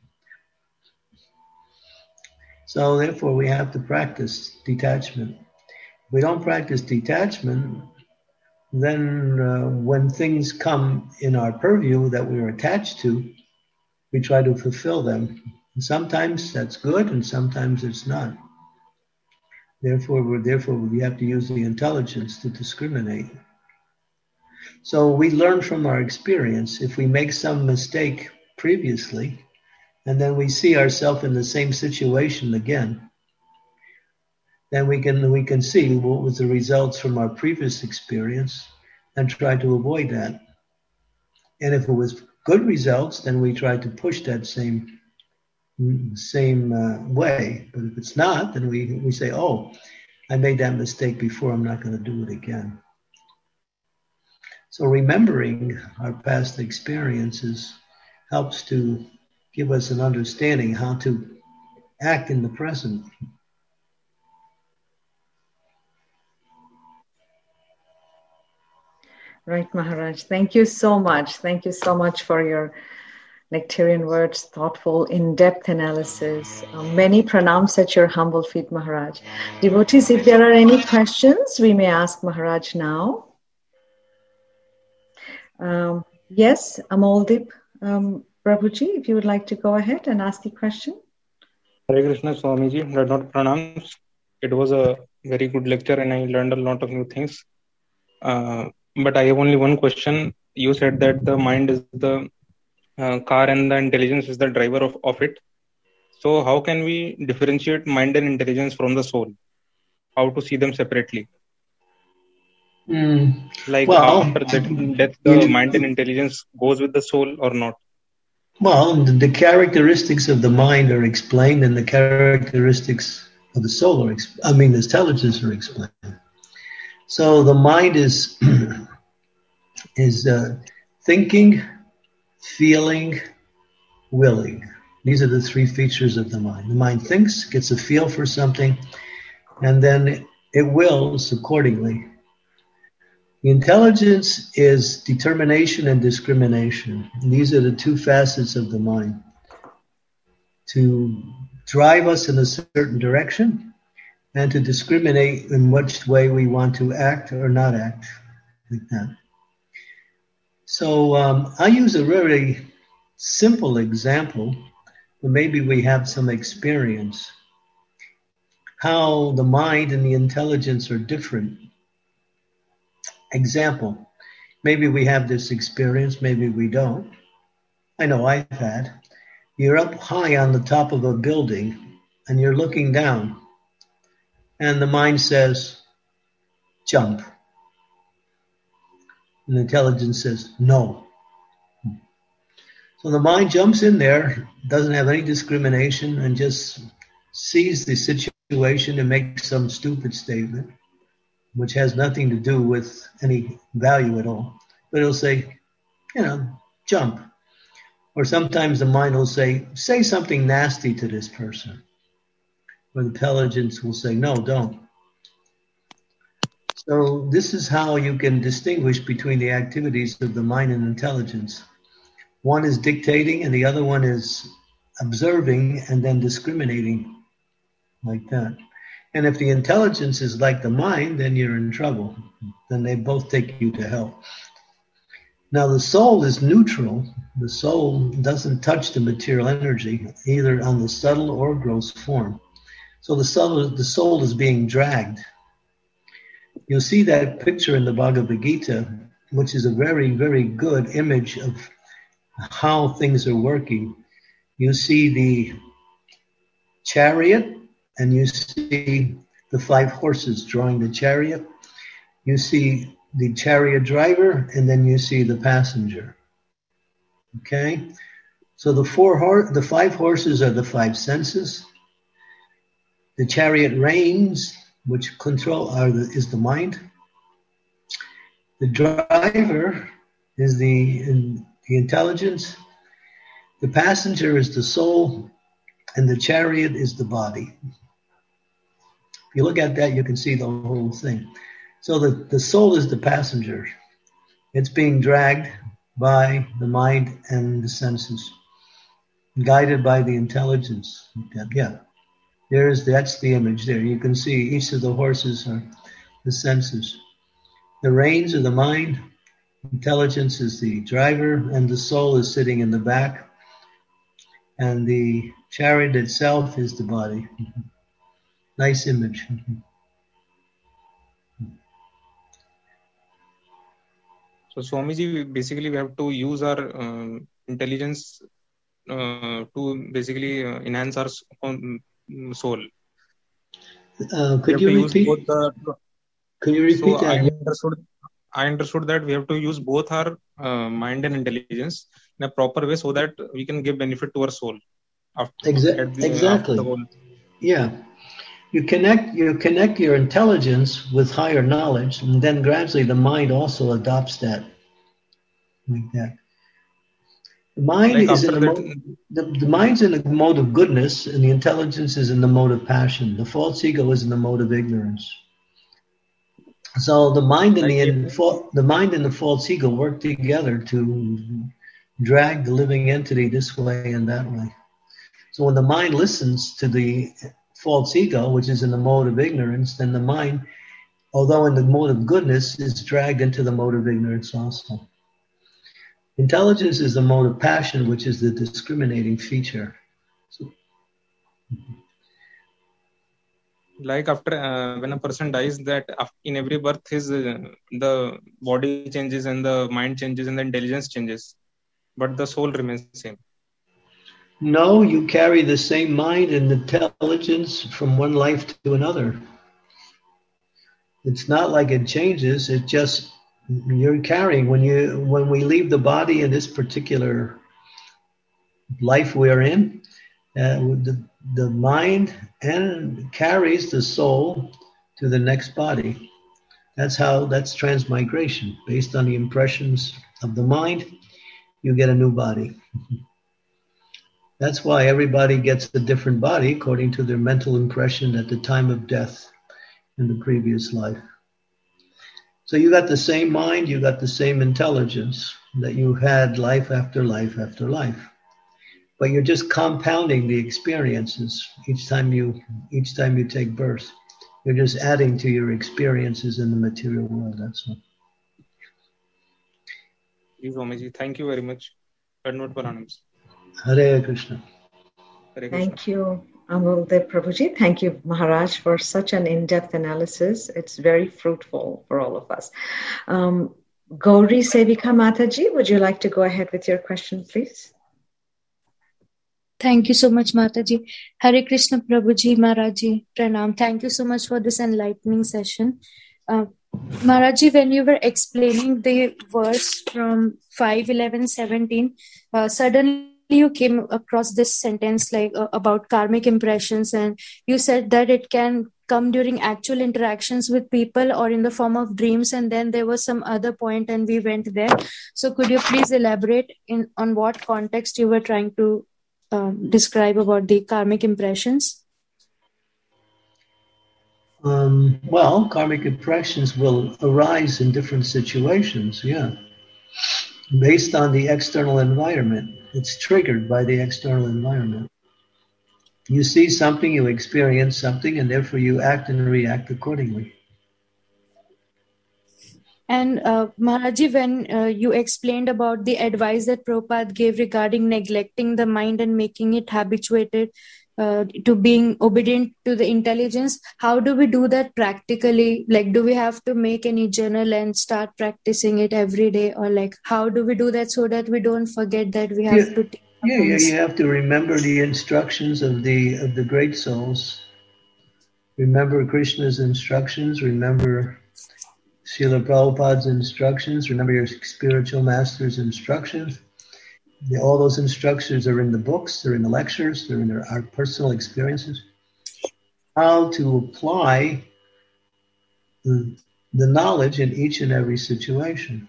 So therefore, we have to practice detachment. If we don't practice detachment, then when things come in our purview that we are attached to, we try to fulfill them. And sometimes that's good, and sometimes it's not. Therefore, we have to use the intelligence to discriminate. So we learn from our experience. If we make some mistake previously, and then we see ourselves in the same situation again, then we can see what was the results from our previous experience and try to avoid that. And if it was good results, then we try to push that same way. But if it's not, then we say, oh, I made that mistake before, I'm not going to do it again. So remembering our past experiences helps to give us an understanding how to act in the present. Right, Maharaj. Thank you so much. Thank you so much for your nectarian words, thoughtful, in-depth analysis. Many pranams at your humble feet, Maharaj. Devotees, if there are any questions, we may ask Maharaj now. Yes, Amoldip Prabhuji, if you would like to go ahead and ask the question. Hare Krishna Swamiji, not pranams. It was a very good lecture and I learned a lot of new things. But I have only one question. You said that the mind is the car and the intelligence is the driver of it. So how can we differentiate mind and intelligence from the soul? How to see them separately? Like Well, after death, the mind and intelligence goes with the soul or not? Well, the characteristics of the mind are explained, and the characteristics of the soul are, the intelligence are explained. So the mind is thinking, feeling, willing. These are the three features of the mind. The mind thinks, gets a feel for something, and then it wills accordingly. The intelligence is determination and discrimination. And these are the two facets of the mind. To drive us in a certain direction and to discriminate in which way we want to act or not act, like that. So I use a very simple example, but maybe we have some experience. How the mind and the intelligence are different. Example, maybe we have this experience, maybe we don't. I know I've had. You're up high on the top of a building and you're looking down and the mind says, jump. And the intelligence says, no. So the mind jumps in there, doesn't have any discrimination and just sees the situation and makes some stupid statement, which has nothing to do with any value at all. But it'll say, jump. Or sometimes the mind will say something nasty to this person. Or the intelligence will say, no, don't. So this is how you can distinguish between the activities of the mind and intelligence. One is dictating and the other one is observing and then discriminating, like that. And if the intelligence is like the mind, then you're in trouble. Then they both take you to hell. Now the soul is neutral. The soul doesn't touch the material energy, either on the subtle or gross form. So the soul is being dragged. You'll see that picture in the Bhagavad Gita, which is a very, very good image of how things are working. You see the chariot, and you see the 5 horses drawing the chariot. You see the chariot driver, and then you see the passenger. Okay? So the 5 horses are the 5 senses. The chariot reins, which is the mind. The driver is the intelligence. The passenger is the soul, and the chariot is the body. If you look at that, you can see the whole thing. So the soul is the passenger. It's being dragged by the mind and the senses, guided by the intelligence. Yeah, that's the image there. You can see each of the horses are the senses. The reins are the mind, intelligence is the driver, and the soul is sitting in the back. And the chariot itself is the body. Nice image. So Swamiji, basically we have to use our intelligence to basically enhance our soul. Could you repeat? Could you repeat that? I understood that we have to use both our mind and intelligence in a proper way so that we can give benefit to our soul. Exactly. Yeah. You connect your intelligence with higher knowledge, and then gradually the mind also adopts that. Like that. The mind Like is after in that, the mind's in the mode of goodness, and the intelligence is in the mode of passion. The false ego is in the mode of ignorance. So the mind and like the mind and the false ego work together to drag the living entity this way and that way. So when the mind listens to the false ego, which is in the mode of ignorance, then the mind, although in the mode of goodness, is dragged into the mode of ignorance also. Intelligence is the mode of passion, which is the discriminating feature. So, like after when a person dies, that in every birth his the body changes and the mind changes and the intelligence changes, but the soul remains the same. no, you carry the same mind and intelligence from one life to another. It's not like it changes. It just you're carrying when we leave the body in this particular life we're in. The mind and carries the soul to the next body. That's transmigration. Based on the impressions of the mind, you get a new body. That's why everybody gets a different body according to their mental impression at the time of death in the previous life. So you got the same mind, you got the same intelligence that you had life after life after life. But you're just compounding the experiences each time you take birth. You're just adding to your experiences in the material world. That's all. Swamiji, thank you very much. Dandavat Pranams. Hare Krishna. Hare Krishna. Thank you, Amuldev Prabhuji. Thank you, Maharaj, for such an in-depth analysis. It's very fruitful for all of us. Gauri Sevika Mataji, would you like to go ahead with your question, please? Thank you so much, Mataji. Hare Krishna Prabhuji, Maharaji, Pranam. Thank you so much for this enlightening session. Maharaji, when you were explaining the verse from 5:11:17, suddenly you came across this sentence like about karmic impressions, and you said that it can come during actual interactions with people or in the form of dreams, and then there was some other point and we went there. So could you please elaborate on what context you were trying to describe about the karmic impressions? Well, karmic impressions will arise in different situations, based on the external environment. It's triggered by the external environment. You see something, you experience something, and therefore you act and react accordingly. And Maharaji, when you explained about the advice that Prabhupada gave regarding neglecting the mind and making it habituated to being obedient to the intelligence, how do we do that practically? Like, do we have to make any journal and start practicing it every day? Or like, how do we do that so that we don't forget that we have to take you have to remember the instructions of the great souls. Remember Krishna's instructions, remember Srila Prabhupada's instructions, remember your spiritual master's instructions. All those instructions are in the books, they're in the lectures, they're in our personal experiences. How to apply the knowledge in each and every situation.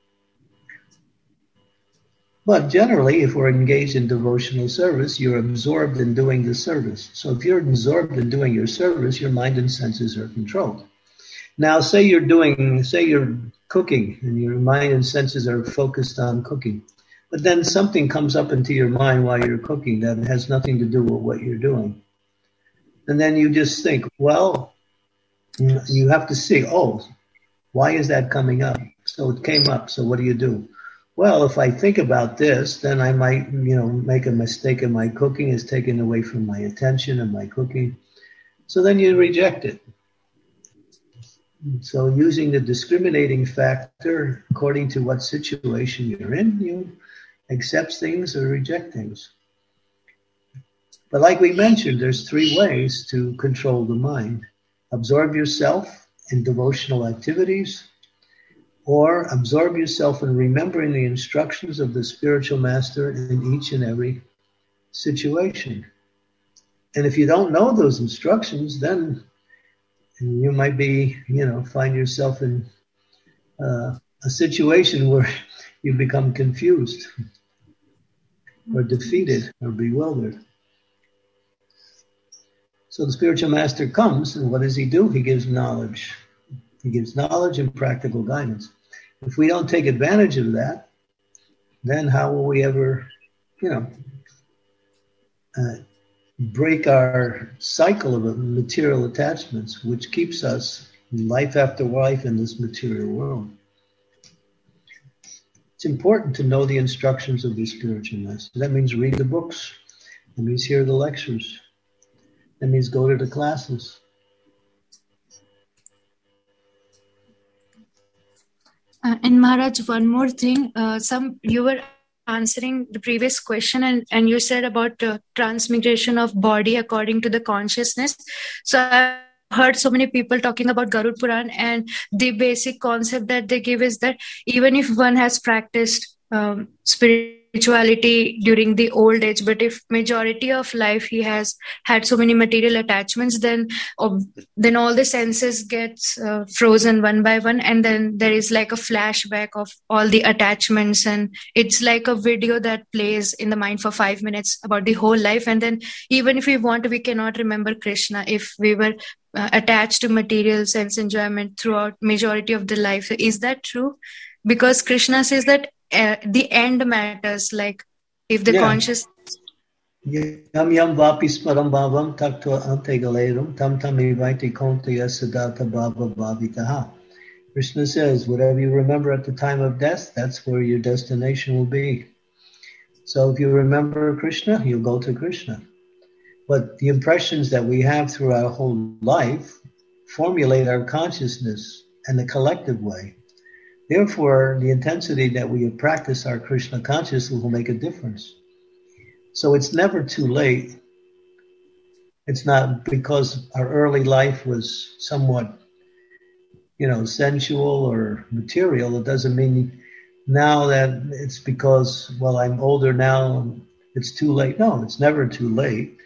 But generally, if we're engaged in devotional service, you're absorbed in doing the service. So if you're absorbed in doing your service, your mind and senses are controlled. Now, say you're cooking and your mind and senses are focused on cooking. But then something comes up into your mind while you're cooking that has nothing to do with what you're doing. And then you just think, well, you have to see, why is that coming up? So it came up, so what do? Well, if I think about this, then I might, make a mistake in my cooking. It's taken away from my attention and my cooking. So then you reject it. So using the discriminating factor according to what situation you're in, you accept things or reject things. But like we mentioned, there's 3 ways to control the mind. Absorb yourself in devotional activities, or absorb yourself in remembering the instructions of the spiritual master in each and every situation. And if you don't know those instructions, then you might be, find yourself in a situation where you become confused. or defeated or bewildered. So the spiritual master comes, and what does he do? He gives knowledge. He gives knowledge and practical guidance. If we don't take advantage of that, then how will we ever, break our cycle of material attachments, which keeps us life after life in this material world? It's important to know the instructions of the spiritual master. That means read the books. That means hear the lectures. That means go to the classes. And Maharaj, one more thing. You were answering the previous question and you said about transmigration of body according to the consciousness. So I've heard so many people talking about Garud Puran, and the basic concept that they give is that even if one has practiced spirituality during the old age, but if majority of life he has had so many material attachments, then all the senses gets frozen one by one, and then there is like a flashback of all the attachments, and it's like a video that plays in the mind for 5 minutes about the whole life. And then even if we want to, we cannot remember Krishna if we were attached to material sense enjoyment throughout majority of the life. Is that true? Because Krishna says that the end matters, like if the conscious... Yam yam vapi smaram bhavam taktva ante galerum tam tam evaiti kontaya sadata bhava bhavitaha. Krishna says, whatever you remember at the time of death, that's where your destination will be. So if you remember Krishna, you'll go to Krishna. But the impressions that we have through our whole life formulate our consciousness in a collective way. Therefore, the intensity that we practice our Krishna consciousness will make a difference. So it's never too late. It's not because our early life was somewhat, sensual or material. It doesn't mean now that it's because, I'm older now, it's too late. No, it's never too late.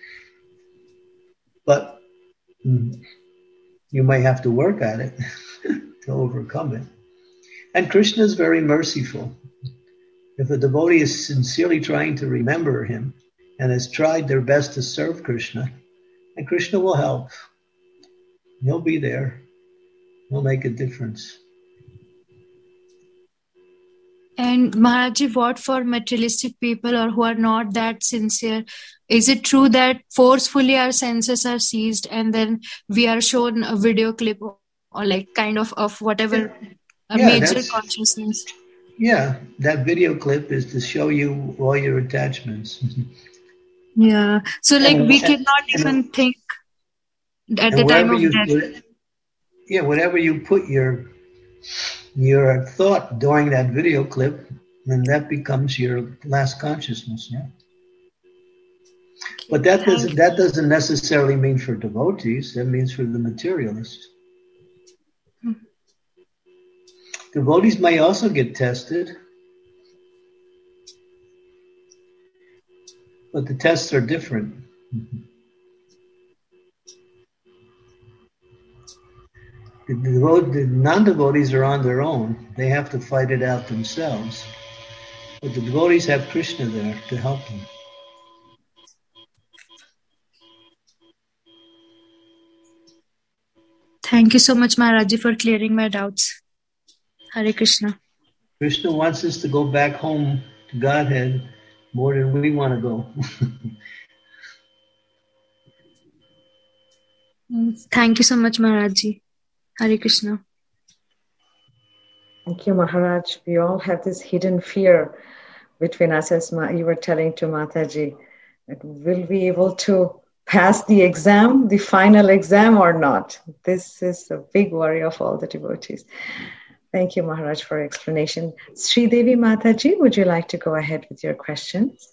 But you may have to work at it to overcome it. And Krishna is very merciful. If a devotee is sincerely trying to remember him and has tried their best to serve Krishna, and Krishna will help. He'll be there. He'll make a difference. And Maharaji, what for materialistic people or who are not that sincere? Is it true that forcefully our senses are seized and then we are shown a video clip or like kind of whatever major consciousness? Yeah, that video clip is to show you all your attachments. Yeah. So we cannot even think at the time of death. Whatever you put your thought during that video clip, then that becomes your last consciousness. Yeah. But that doesn't necessarily mean for devotees. That means for the materialist. Devotees may also get tested, but the tests are different. The non-devotees are on their own. They have to fight it out themselves. But the devotees have Krishna there to help them. Thank you so much, Maharaji, for clearing my doubts. Hare Krishna. Krishna wants us to go back home to Godhead more than we want to go. Thank you so much, Maharaji. Hare Krishna. Thank you, Maharaj. We all have this hidden fear between us, as you were telling to Mataji. Will we be able to pass the exam, the final exam, or not? This is a big worry of all the devotees. Thank you, Maharaj, for your explanation. Sri Devi Mataji, would you like to go ahead with your questions?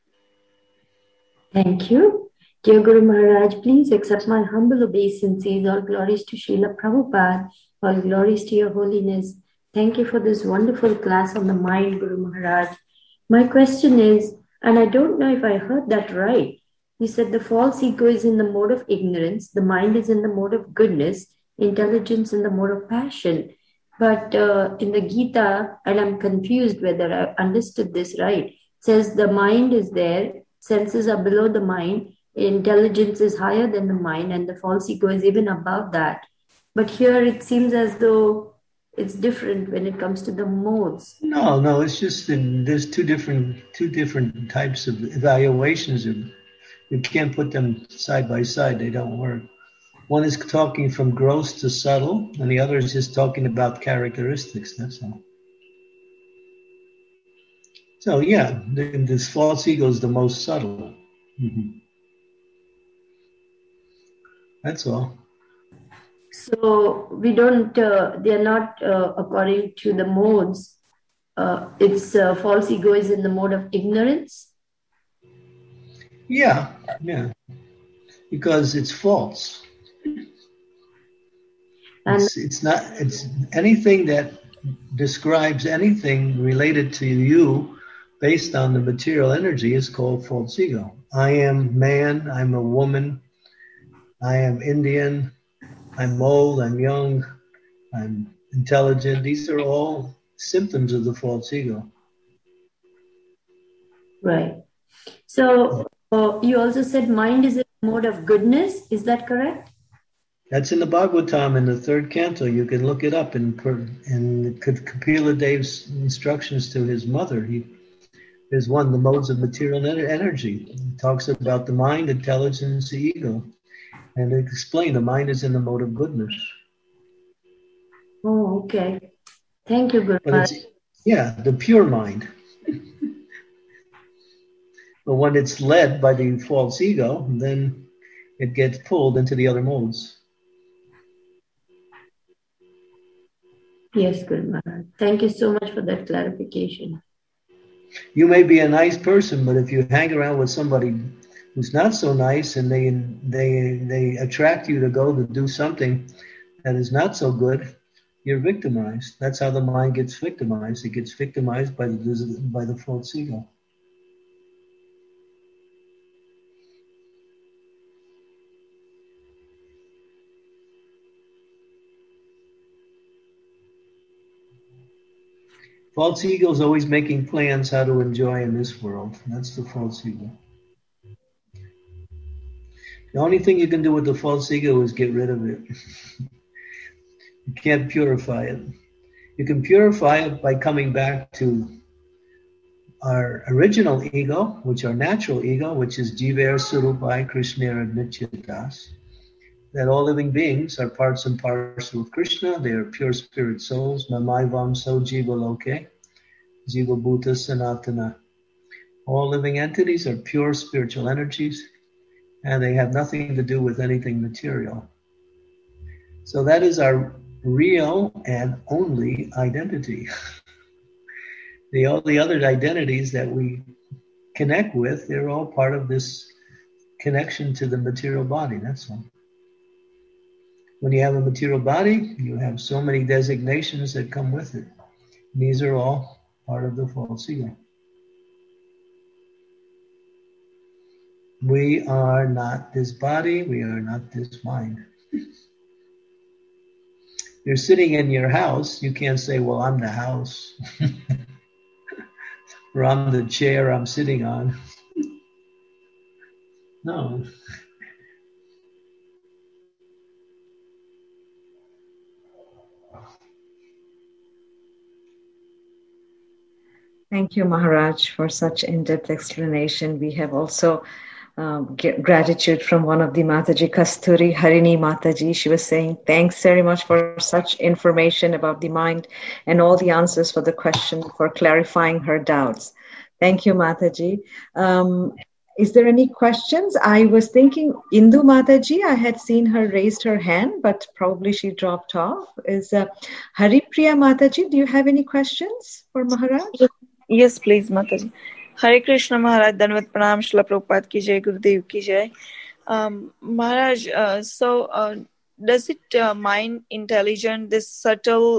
Thank you. Dear Guru Maharaj, please accept my humble obeisances. All glories to Srila Prabhupada. All glories to your holiness. Thank you for this wonderful class on the mind, Guru Maharaj. My question is, and I don't know if I heard that right, you said the false ego is in the mode of ignorance, the mind is in the mode of goodness, intelligence in the mode of passion. But in the Gita, and I'm confused whether I understood this right, says the mind is there, senses are below the mind, intelligence is higher than the mind, and the false ego is even above that. But here it seems as though it's different when it comes to the modes. No, it's just there's two different types of evaluations. You can't put them side by side; they don't work. One is talking from gross to subtle, and the other is just talking about characteristics. That's all. So yeah, this false ego is the most subtle. Mm-hmm. That's all. So we don't, they are not according to the modes. It's false ego is in the mode of ignorance. Yeah, because it's false. And it's anything that describes anything related to you based on the material energy is called false ego. I am man, I'm a woman, I am Indian, I'm old, I'm young, I'm intelligent. These are all symptoms of the false ego. Right. So you also said mind is a mode of goodness. Is that correct? That's in the Bhagavatam in the 3rd canto. You can look it up in Kapila Dev's instructions to his mother. There's one, the modes of material energy. He talks about the mind, intelligence, the ego. And they explain the mind is in the mode of goodness. Oh, okay. Thank you, Guru. But the pure mind. But when it's led by the false ego, then it gets pulled into the other modes. Yes, Guru Maharaj. Thank you so much for that clarification. You may be a nice person, but if you hang around with somebody who's not so nice and they attract you to go to do something that is not so good, you're victimized. That's how the mind gets victimized. It gets victimized by the false ego. False ego is always making plans how to enjoy in this world. That's the false ego. The only thing you can do with the false ego is get rid of it. You can't purify it. You can purify it by coming back to our original ego, which our natural ego, which is Jiva Surupai Krishna Nityadas. That all living beings are parts and parcel of Krishna. They are pure spirit souls. Mamaivam so jiva loke, jiva bhuta sanatana. All living entities are pure spiritual energies, and they have nothing to do with anything material. So that is our real and only identity. All the other identities that we connect with, they're all part of this connection to the material body, that's all. When you have a material body, you have so many designations that come with it. These are all part of the false ego. We are not this body, we are not this mind. You're sitting in your house, you can't say, well, I'm the house. Or I'm the chair I'm sitting on. No. Thank you, Maharaj, for such in-depth explanation. We have also gratitude from one of the Mataji, Kasturi Harini Mataji. She was saying, thanks very much for such information about the mind and all the answers for the question, for clarifying her doubts. Thank you, Mataji. Is there any questions? I was thinking Indu Mataji, I had seen her raised her hand, but probably she dropped off. Is Haripriya Mataji, do you have any questions for Maharaj? Yes, please, Mataji. Hare Krishna Maharaj, Danvat Pranam, Srila Prabhupada ki jai, Gurudev ki jai. Maharaj, does it mind intelligent, this subtle,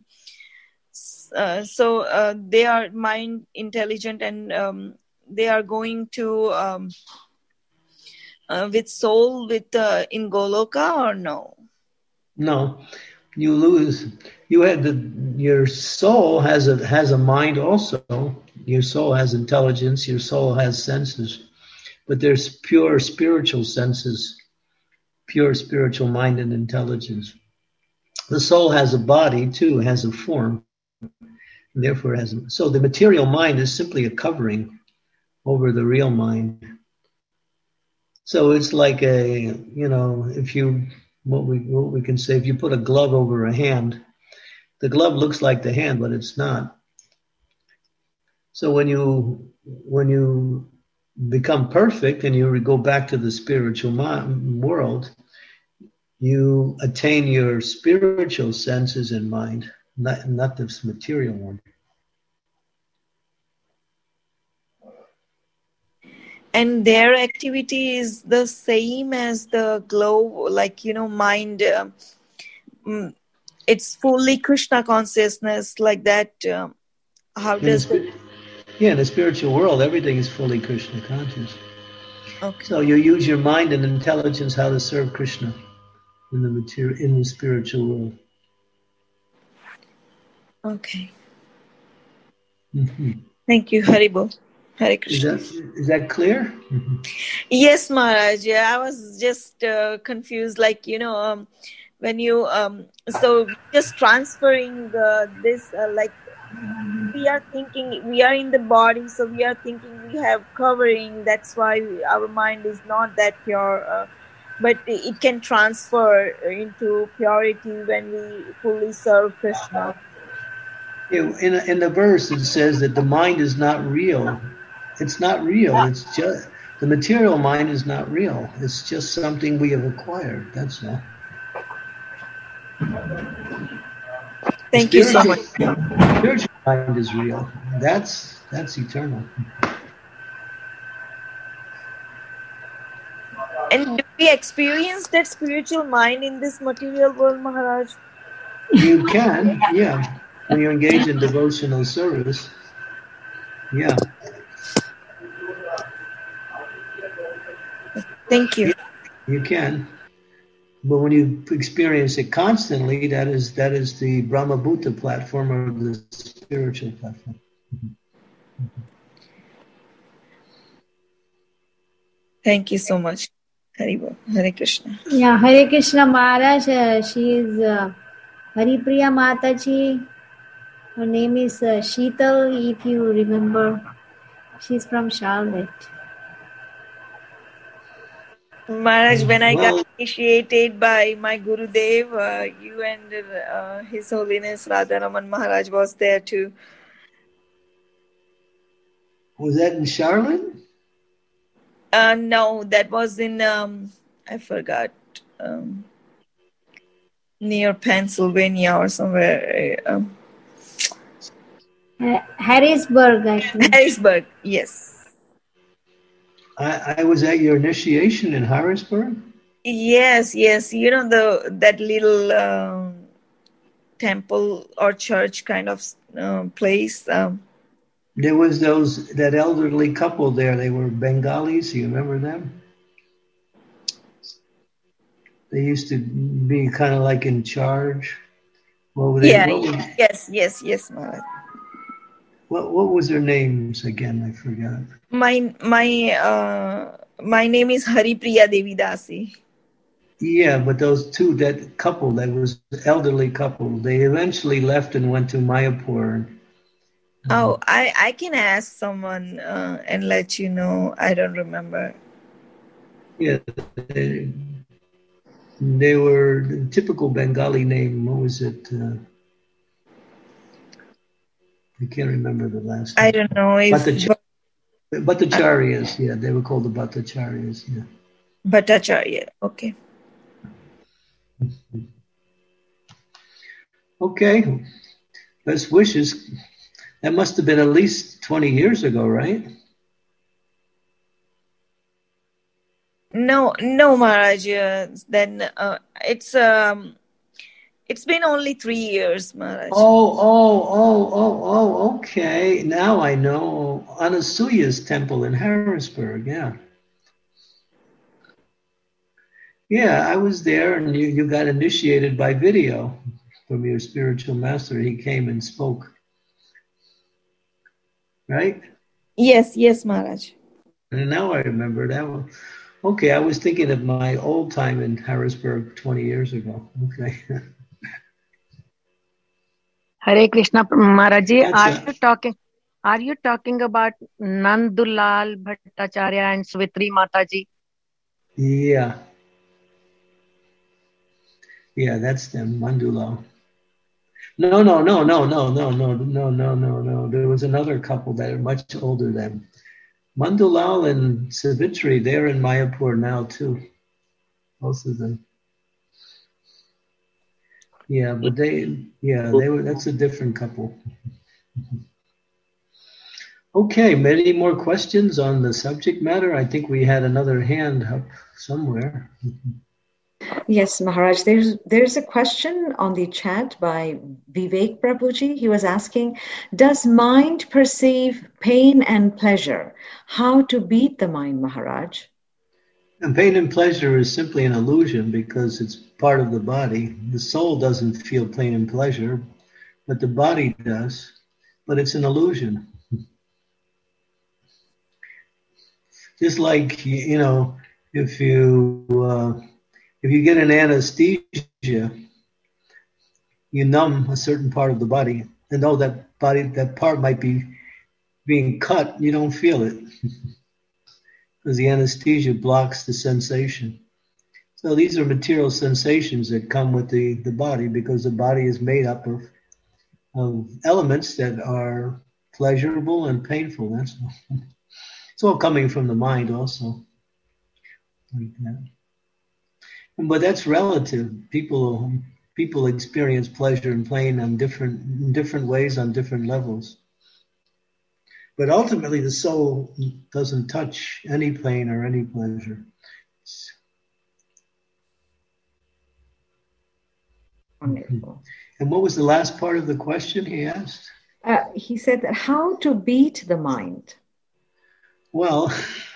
they are mind intelligent and they are going to with soul in Goloka or no? No, you lose. Your soul has a mind also. Your soul has intelligence, your soul has senses, but there's pure spiritual senses, pure spiritual mind and intelligence. The soul has a body too, has a form, and therefore has. So the material mind is simply a covering over the real mind. So it's like if you, what we can say, if you put a glove over a hand, the glove looks like the hand, but it's not. So when you become perfect and you go back to the spiritual world, you attain your spiritual senses and mind, not this material one. And their activity is the same as the glow, mind. It's fully Krishna consciousness, like that. How does it? Yeah, in the spiritual world, everything is fully Krishna conscious. Okay. So you use your mind and intelligence how to serve Krishna in the spiritual world. Okay. Mm-hmm. Thank you, Haribol. Hare Krishna. Is that clear? Mm-hmm. Yes, Maharaj. I was just confused, when you so just transferring this we are thinking we are in the body, so we are thinking we have covering. That's why our mind is not that pure, but it can transfer into purity when we fully serve Krishna. In the verse, it says that the mind is not real. It's not real. It's just the material mind is not real. It's just something we have acquired. That's all. Thank you so much. Spiritual mind is real. That's eternal. And do we experience that spiritual mind in this material world, Maharaj? You can, yeah. When you engage in devotional service, yeah. Thank you. You can. But when you experience it constantly, that is the Brahma Bhuta platform, or the spiritual platform. Thank you so much. Hare Krishna. Yeah, Hare Krishna Maharaj. She is Haripriya Mataji. Her name is Sheetal, if you remember. She's from Charlotte. Maharaj, when I got initiated by my Gurudev, you and His Holiness Radharaman Maharaj was there too. Was that in Charlotte? No, that was in, I forgot, near Pennsylvania or somewhere. Harrisburg, I think. Harrisburg, yes. I was at your initiation in Harrisburg? Yes. You know that little temple or church kind of place. There was that elderly couple there. They were Bengalis. You remember them? They used to be kind of like in charge. Yes, Maharaj. What was their names again? I forgot. My name is Haripriya Devi Dasi. Yeah, but that couple, that was the elderly couple, they eventually left and went to Mayapur. Oh, I can ask someone and let you know. I don't remember. Yeah, they were the typical Bengali name. What was it? I can't remember the last name. I don't know. Bhattacharyas, yeah, they were called the Bhattacharyas, yeah. Bhattacharya, okay. Okay, best wishes. That must have been at least 20 years ago, right? No, Maharaj. Then it's been only 3 years, Maharaj. Oh, okay. Now I know. Anasuya's temple in Harrisburg, yeah. Yeah, I was there, and you got initiated by video from your spiritual master. He came and spoke. right? Yes, Maharaj. And now I remember that one. Okay, I was thinking of my old time in Harrisburg 20 years ago. Okay. Hare Krishna, Maharaj ji. Are you talking about Nandulal Bhattacharya and Savitri Mataji? Yeah. Yeah, that's them, Mandulal. No. There was another couple that are much older than Mandulal and Savitri. They're in Mayapur now too. Both of them. Yeah, but they were. That's a different couple. Okay, many more questions on the subject matter. I think we had another hand up somewhere. Yes, Maharaj, there's a question on the chat by Vivek Prabhuji. He was asking, does mind perceive pain and pleasure? How to beat the mind, Maharaj? And pain and pleasure is simply an illusion because it's part of the body. The soul doesn't feel pain and pleasure, but the body does. But it's an illusion. Just like, if you get an anesthesia, you numb a certain part of the body, and though that part might be being cut, you don't feel it because the anesthesia blocks the sensation. So these are material sensations that come with the body because the body is made up of elements that are pleasurable and painful. That's all. It's all coming from the mind also. Like that. But that's relative. People experience pleasure and pain in different ways on different levels. But ultimately, the soul doesn't touch any pain or any pleasure. Wonderful. And what was the last part of the question he asked? He said that how to beat the mind. Well,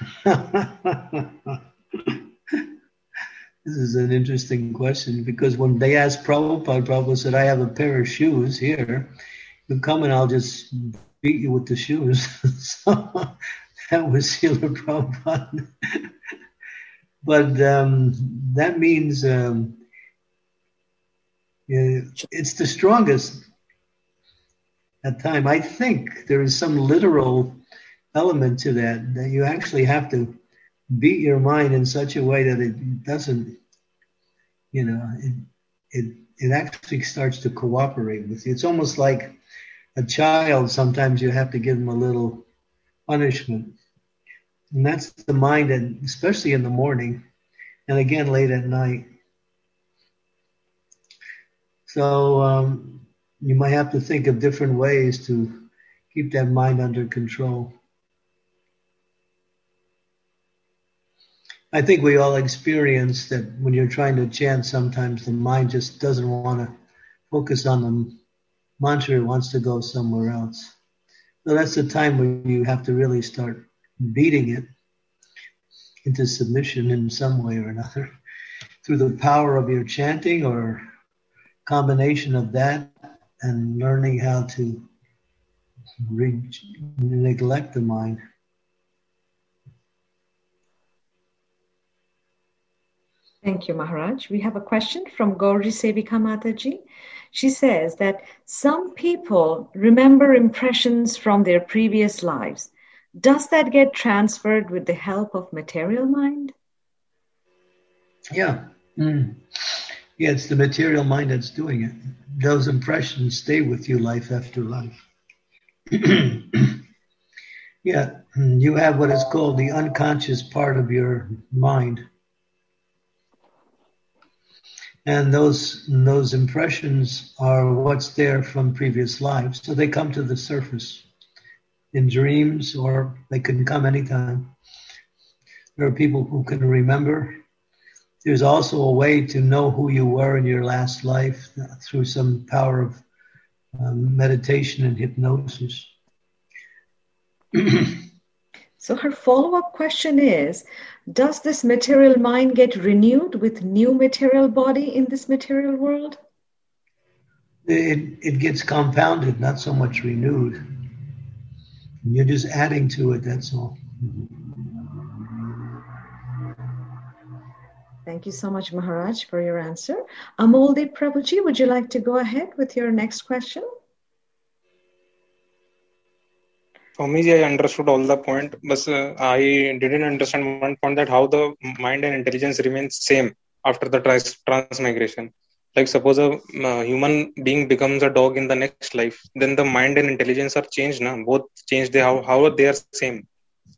this is an interesting question because when they asked Prabhupada said, I have a pair of shoes here. You come and I'll just beat you with the shoes. So that was Srila Prabhupada. But that means it's the strongest at time. I think there is some literal element to that you actually have to beat your mind in such a way that it doesn't, it actually starts to cooperate with you. It's almost like a child. Sometimes you have to give them a little punishment. And that's the mind, and especially in the morning and again late at night. So you might have to think of different ways to keep that mind under control. I think we all experience that when you're trying to chant, sometimes the mind just doesn't want to focus on the mantra, it wants to go somewhere else. So that's the time when you have to really start beating it into submission in some way or another through the power of your chanting or combination of that and learning how to neglect the mind. Thank you, Maharaj. We have a question from Gauri Sevika Mataji. She says that some people remember impressions from their previous lives. Does that get transferred with the help of material mind? Yeah. Yeah, it's the material mind that's doing it. Those impressions stay with you life after life. Yeah, you have what is called the unconscious part of your mind. And those impressions are what's there from previous lives. So they come to the surface in dreams, or they can come anytime. There are people who can remember. There's also a way to know who you were in your last life through some power of meditation and hypnosis. So her follow-up question is, does this material mind get renewed with new material body in this material world? It gets compounded, not so much renewed. You're just adding to it, that's all. Thank you so much, Maharaj, for your answer. Amoldeep Prabhuji, would you like to go ahead with your next question? Swamiji, I understood all the point, but I didn't understand one point, that how the mind and intelligence remains same after the transmigration. Like suppose a human being becomes a dog in the next life, then the mind and intelligence are changed, na? Both changed. How they are same?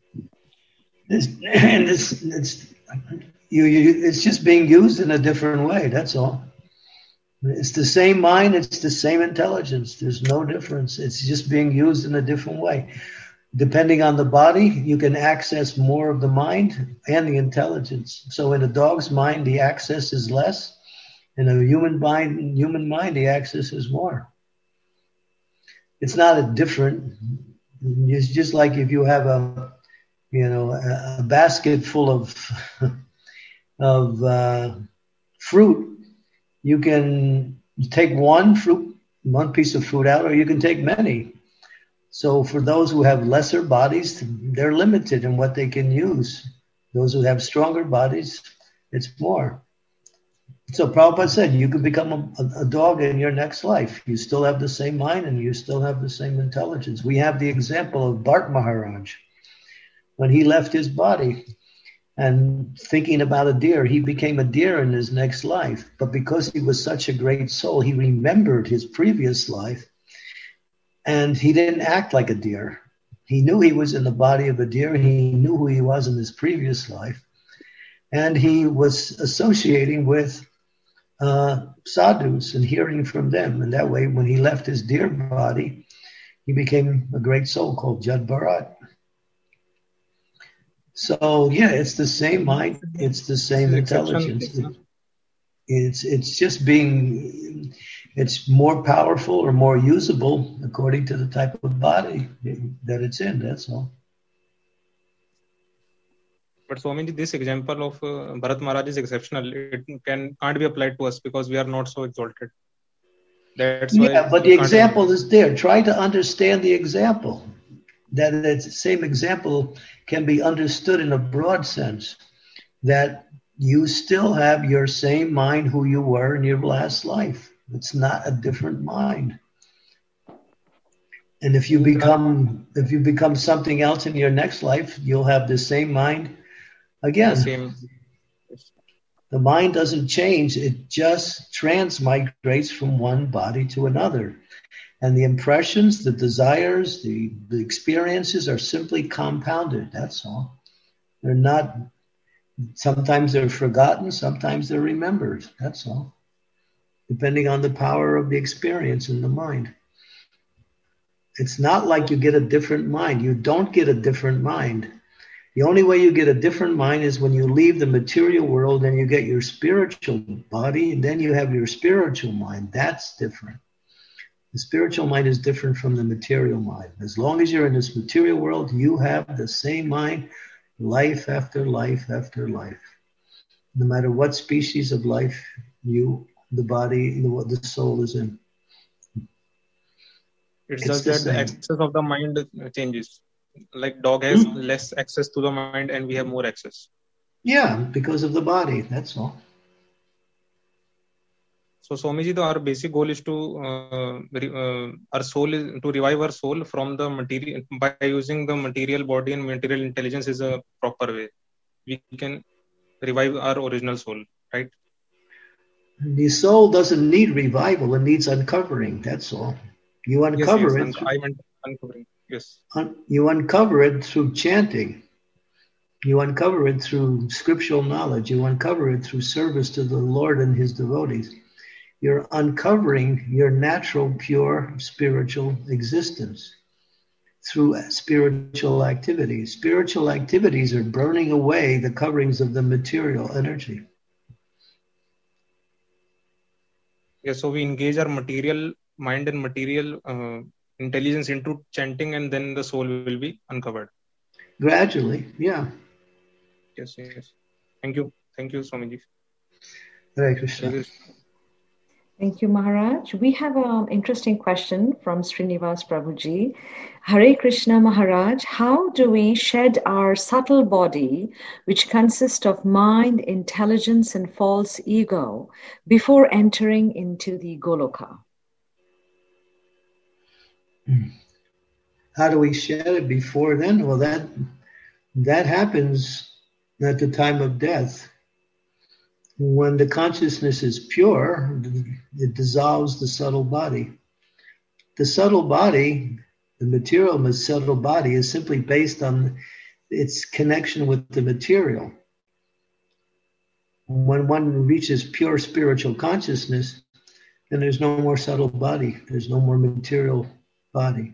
It's just being used in a different way. That's all. It's the same mind. It's the same intelligence. There's no difference. It's just being used in a different way. Depending on the body, you can access more of the mind and the intelligence. So in a dog's mind, the access is less. In a human mind, the access is more. It's not a different. It's just like if you have a basket full of fruit, you can take one piece of fruit out, or you can take many. So for those who have lesser bodies, they're limited in what they can use. Those who have stronger bodies, it's more. So Prabhupada said, you can become a dog in your next life. You still have the same mind and you still have the same intelligence. We have the example of Bharat Maharaj. When he left his body and thinking about a deer, he became a deer in his next life. But because he was such a great soul, he remembered his previous life and he didn't act like a deer. He knew he was in the body of a deer. He knew who he was in his previous life. And he was associating with sadhus and hearing from them. And that way, when he left his deer body, he became a great soul called Jad Bharat. So, yeah, it's the same mind. It's the same intelligence. It's just being, it's more powerful or more usable according to the type of body that it's in. That's all. But Swamiji, this example of Bharat Maharaj is exceptional. It can't be applied to us because we are not so exalted. That's why. Yeah, but the example is there. Try to understand the example. That the same example can be understood in a broad sense. That you still have your same mind who you were in your last life. It's not a different mind. And if you become something else in your next life, you'll have the same mind. Again, the mind doesn't change. It just transmigrates from one body to another. And the impressions, the desires, the experiences are simply compounded. That's all. They're not, sometimes they're forgotten, sometimes they're remembered. That's all. Depending on the power of the experience in the mind. It's not like you get a different mind. You don't get a different mind. The only way you get a different mind is when you leave the material world and you get your spiritual body, and then you have your spiritual mind. That's different. The spiritual mind is different from the material mind. As long as you're in this material world, you have the same mind, life after life after life. No matter what species of life the body, the soul is in. It's just that the access of the mind changes. Like dog has less access to the mind and we have more access. Yeah, because of the body, that's all. So Swamiji, our basic goal is to revive our soul from the material by using the material body, and material intelligence is a proper way. We can revive our original soul, right? The soul doesn't need revival, it needs uncovering, that's all. You uncover it. I meant uncovering. Yes. You uncover it through chanting. You uncover it through scriptural knowledge. You uncover it through service to the Lord and his devotees. You're uncovering your natural, pure, spiritual existence through spiritual activities. Spiritual activities are burning away the coverings of the material energy. Yes, so we engage our material mind and material intelligence into chanting, and then the soul will be uncovered. Gradually, yeah. Yes. Thank you, Swamiji. Hare Krishna. Thank you, Maharaj. We have an interesting question from Srinivas Prabhuji. Hare Krishna, Maharaj. How do we shed our subtle body, which consists of mind, intelligence, and false ego, before entering into the Goloka? How do we shed it before then? Well, that happens at the time of death. When the consciousness is pure, it dissolves the subtle body. The subtle body, the material subtle body, is simply based on its connection with the material. When one reaches pure spiritual consciousness, then there's no more subtle body. There's no more material body.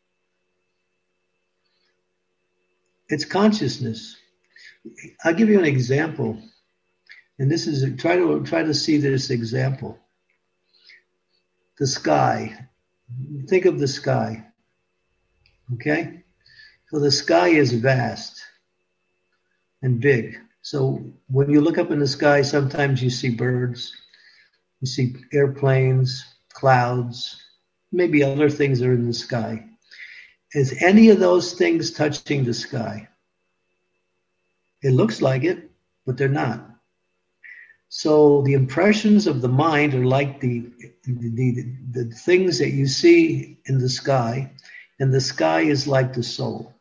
It's consciousness. I'll give you an example. And this is try to see this example. The sky. Think of the sky. Okay? So the sky is vast and big. So when you look up in the sky, sometimes you see birds, you see airplanes, clouds, maybe other things are in the sky. Is any of those things touching the sky? It looks like it, but they're not. So the impressions of the mind are like the things that you see in the sky, and the sky is like the soul.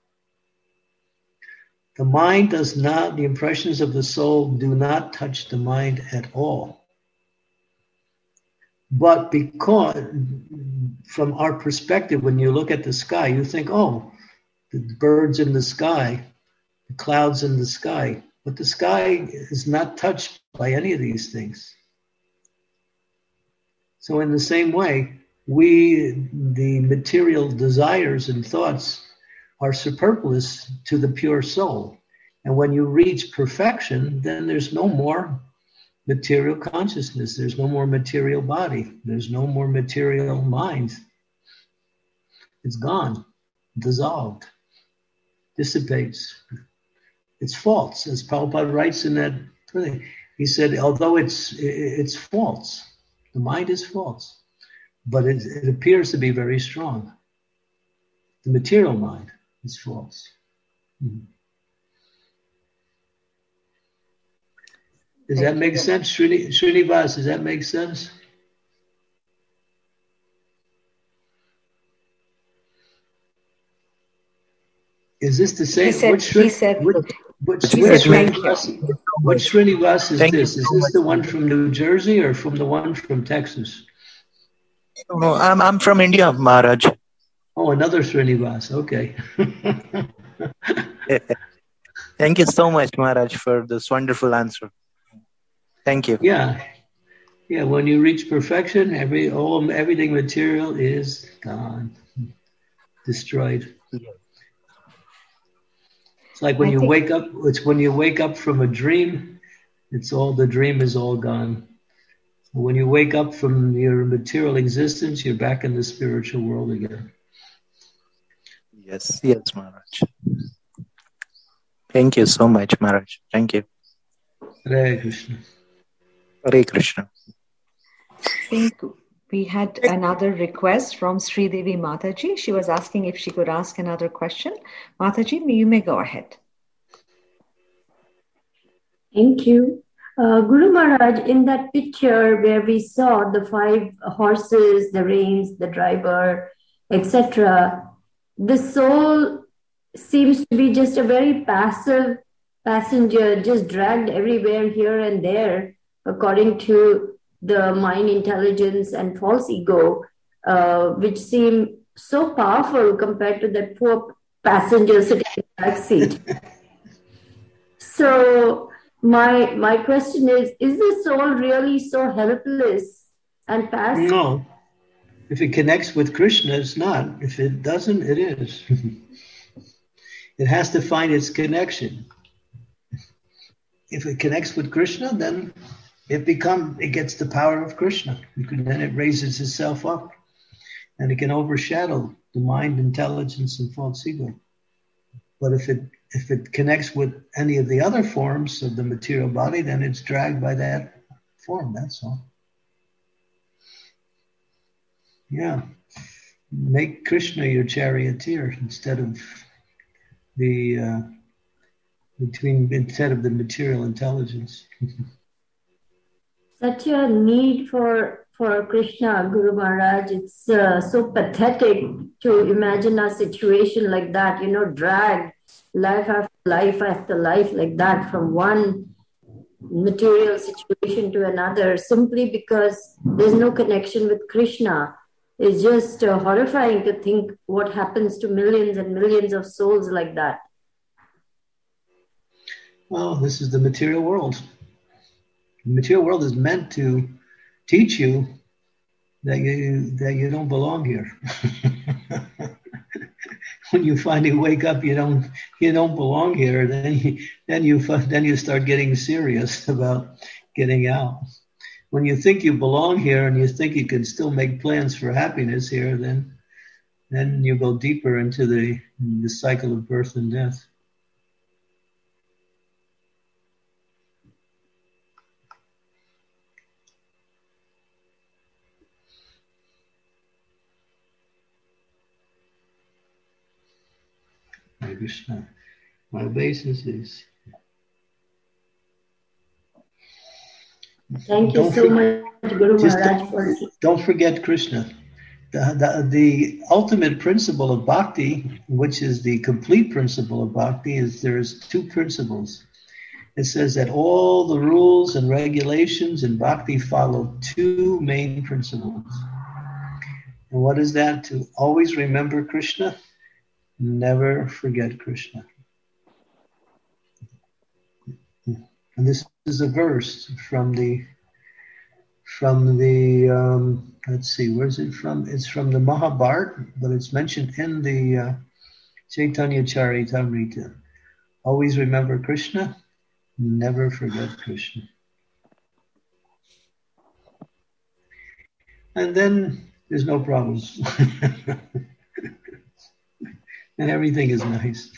The mind does not, the impressions of the soul do not touch the mind at all. But because, from our perspective, when you look at the sky, you think, oh, the birds in the sky, the clouds in the sky. But the sky is not touched by any of these things. So in the same way, the material desires and thoughts are superfluous to the pure soul. And when you reach perfection, then there's no more material consciousness. There's no more material body. There's no more material mind. It's gone, dissolved, dissipates. It's false, as Prabhupada writes in that thing. He said, although it's false, the mind is false, but it appears to be very strong. The material mind is false. Mm-hmm. Does that make sense, Srinivas? Does that make sense? Is this the same? Which Srinivas is this? Is this the one from New Jersey or from the one from Texas? No, I'm from India, Maharaj. Oh, another Srinivas. Okay. Thank you so much, Maharaj, for this wonderful answer. Thank you. Yeah. When you reach perfection, everything material is gone, destroyed. It's like when you wake up. It's when you wake up from a dream. The dream is all gone. When you wake up from your material existence, you're back in the spiritual world again. Yes, Maharaj. Thank you so much, Maharaj. Thank you. Hare Krishna. Hare Krishna. I think we had another request from Sridevi Mataji. She was asking if she could ask another question. Mataji, you may go ahead. Thank you. Guru Maharaj, in that picture where we saw the 5 horses, the reins, the driver, etc., the soul seems to be just a very passive passenger, just dragged everywhere here and there, according to the mind intelligence and false ego, which seem so powerful compared to that poor passenger sitting in the back seat. So my question is the soul really so helpless and passive? No. If it connects with Krishna, it's not. If it doesn't, it is. It has to find its connection. If it connects with Krishna, then it gets the power of Krishna. Then it raises itself up, and it can overshadow the mind, intelligence, and false ego. But if it connects with any of the other forms of the material body, then it's dragged by that form. That's all. Yeah. Make Krishna your charioteer instead of the material intelligence. Such a need for Krishna, Guru Maharaj. It's so pathetic to imagine a situation like that, drag life after life like that from one material situation to another simply because there's no connection with Krishna. It's just horrifying to think what happens to millions and millions of souls like that. Well, this is the material world. The material world is meant to teach you that you don't belong here. When you finally wake up, you don't belong here. Then you start getting serious about getting out. When you think you belong here and you think you can still make plans for happiness here, then you go deeper into the cycle of birth and death. Krishna. My obeisances. Thank you so much, Guru Maharaj. Don't forget Krishna. The ultimate principle of bhakti, which is the complete principle of bhakti, is there's two principles. It says that all the rules and regulations in bhakti follow two main principles. And what is that? To always remember Krishna, never forget Krishna. And this is a verse from the let's see, where's it from? It's from the Mahabharata, but it's mentioned in the Chaitanya Charitamrita. Always remember Krishna, never forget Krishna. And then there's no problems. And everything is nice.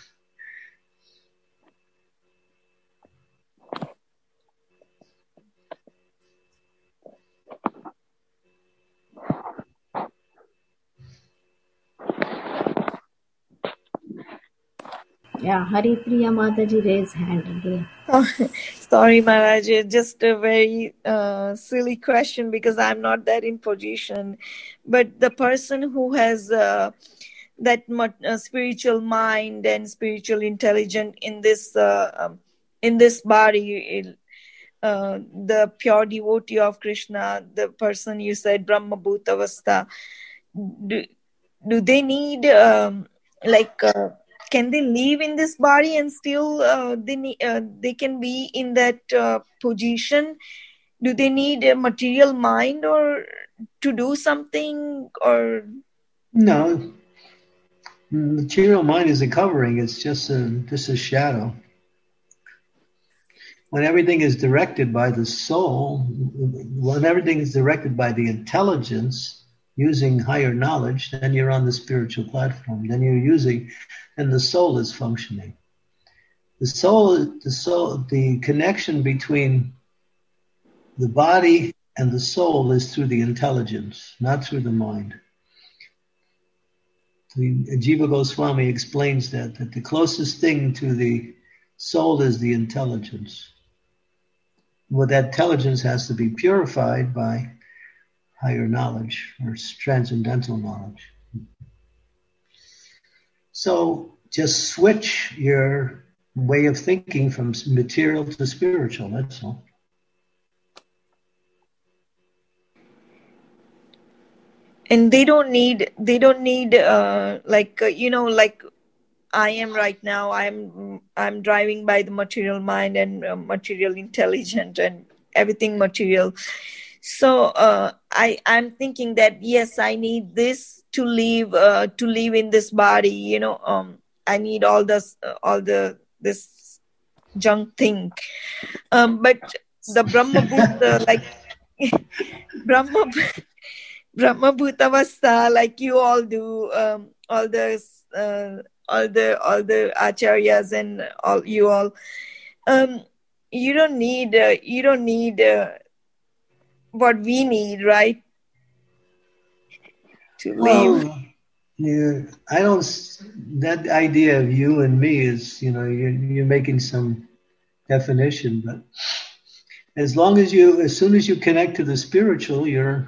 Yeah, Hari Priya Mataji raised hand again. Sorry, Maharaj, just a very silly question because I'm not that in position. But the person who has that spiritual mind and spiritual intelligence in this body, the pure devotee of Krishna, the person you said Brahma Bhutavastha, do they need can they live in this body and still they can be in that position? Do they need a material mind or to do something or? No. Material mind is a covering. It's just a shadow. When everything is directed by the soul, when everything is directed by the intelligence, using higher knowledge, then you're on the spiritual platform. Then you're using, and the soul is functioning. The soul, the connection between the body and the soul is through the intelligence, not through the mind. Jiva Goswami explains that the closest thing to the soul is the intelligence. Well, that intelligence has to be purified by higher knowledge or transcendental knowledge. So just switch your way of thinking from material to spiritual, that's all. And they don't need like I am right now. I'm driving by the material mind and material intelligence and everything material. So I'm thinking that yes, I need this to live in this body. I need all this junk thing. But the Brahma Bhuta, like Brahma Bhutavastha, like you all do, all the acharyas and all you all, you don't need what we need, right? to leave? Well, yeah, I don't. That idea of you and me is, you're making some definition, but as soon as you connect to the spiritual, you're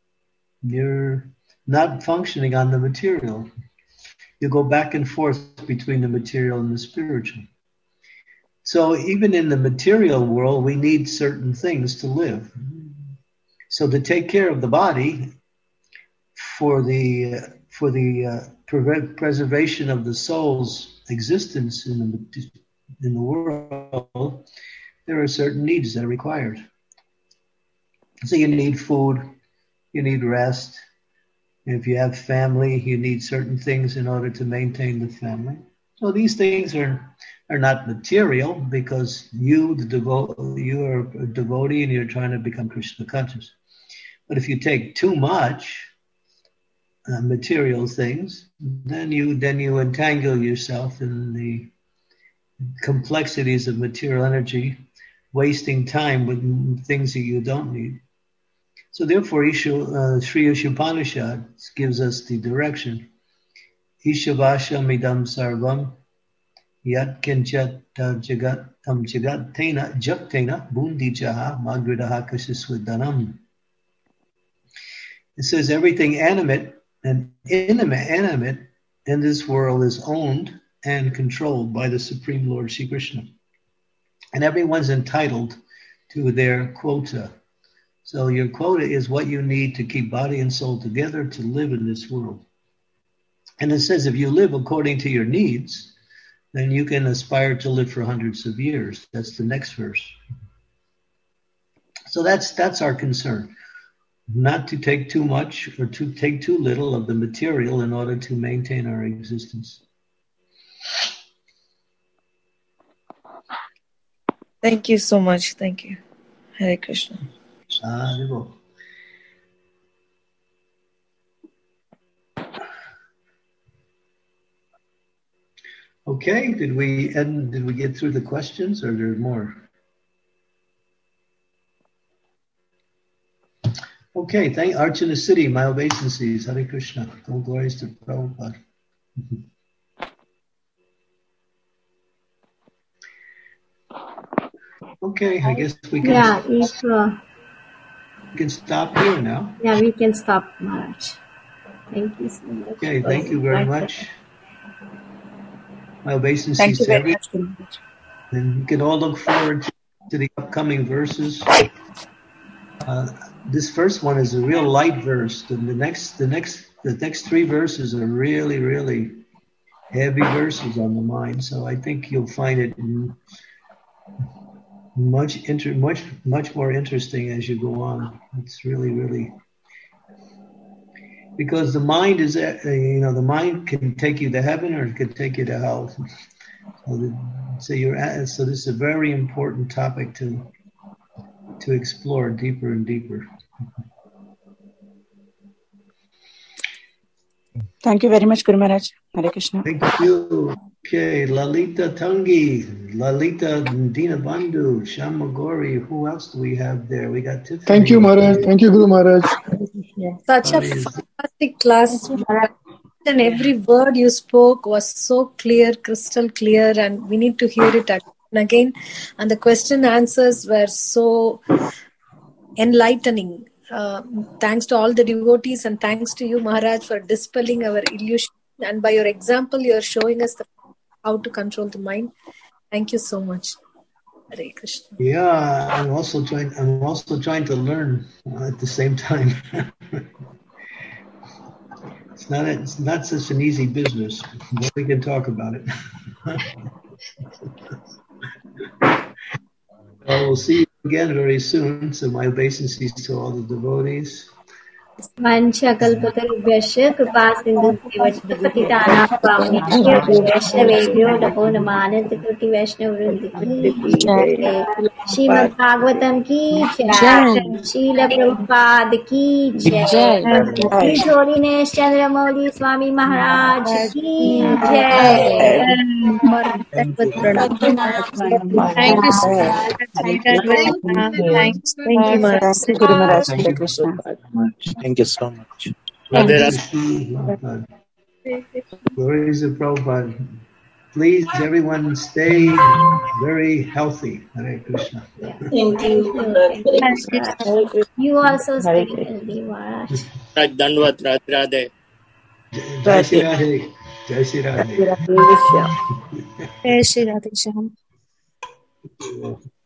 not functioning on the material. You go back and forth between the material and the spiritual. So even in the material world, we need certain things to live. So to take care of the body for the preservation of the soul's existence in the world, there are certain needs that are required. So you need food, you need rest. If you have family, you need certain things in order to maintain the family. So these things are not material because you are a devotee and you're trying to become Krishna conscious. But if you take too much material things, then you entangle yourself in the complexities of material energy, wasting time with things that you don't need. So therefore, Sri Ishopanishad gives us the direction. Ishavasham idam sarvam yat kinchat jagat tam jagat tena jaktena bundi jaha magridaha kashiswadanam. It says everything animate and inanimate in this world is owned and controlled by the Supreme Lord Shri Krishna. And everyone's entitled to their quota. So your quota is what you need to keep body and soul together to live in this world. And it says if you live according to your needs, then you can aspire to live for hundreds of years. That's the next verse. So that's our concern. Not to take too much or to take too little of the material in order to maintain our existence. Thank you so much. Thank you. Hare Krishna. Okay, did we get through the questions or there's more? Okay, thank Archana City, my obeisances, Hare Krishna. All glories to Prabhupada. Okay, I guess we can. We can stop here now. Yeah, we can stop, Maharaj. Thank you so much. Okay, thank you very much. My obeisances to everyone. And you can all look forward to the upcoming verses. This first one is a real light verse. The next three verses are really, really heavy verses on the mind. So I think you'll find it much more interesting as you go on. It's really, really, because the mind is, the mind can take you to heaven or it can take you to hell. So this is a very important topic to explore deeper and deeper. Thank you very much, Guru Maharaj. Hare Krishna. Thank you. Okay, Lalita Tangi, Lalita Dinabandhu, Shamagori. Who else do we have there? We got Tiffany. Thank you, Maharaj. Thank you, Guru Maharaj. Such a fantastic class, Maharaj. And every word you spoke was so clear, crystal clear, and we need to hear it again. And the question answers were so enlightening. Thanks to all the devotees and thanks to you, Maharaj, for dispelling our illusion. And by your example, you are showing us how to control the mind. Thank you so much. Hare Krishna. Yeah, I'm also trying to learn at the same time. It's not such an easy business, but we can talk about it. Well, we'll see you again very soon. So my obeisances to all the devotees. Mancha kalpatarubhyasya kripa sindhu patitana pavanebhyo vaishnavebhyo namo namah anantakoti vaishnav vrinda Srimad Bhagavatam ki jai, Srila Prabhupada ki jai, His Holiness Chandramouli Swami Maharaj ki jai. Thank you so much. Thank you, Maharaj. Guru Maharaj. Hare Krishna. Thank you so much. Radhe Krishna. Glory to Prabhupada. Please, everyone, stay very healthy. Hare Krishna. Thank you. Hare Krishna. You also stay healthy, Maharaj. Dandvat, Radhe Radhe. Jai Shri Radhe. Jai Shri Radhe. Jai Shri Radhe Shyam.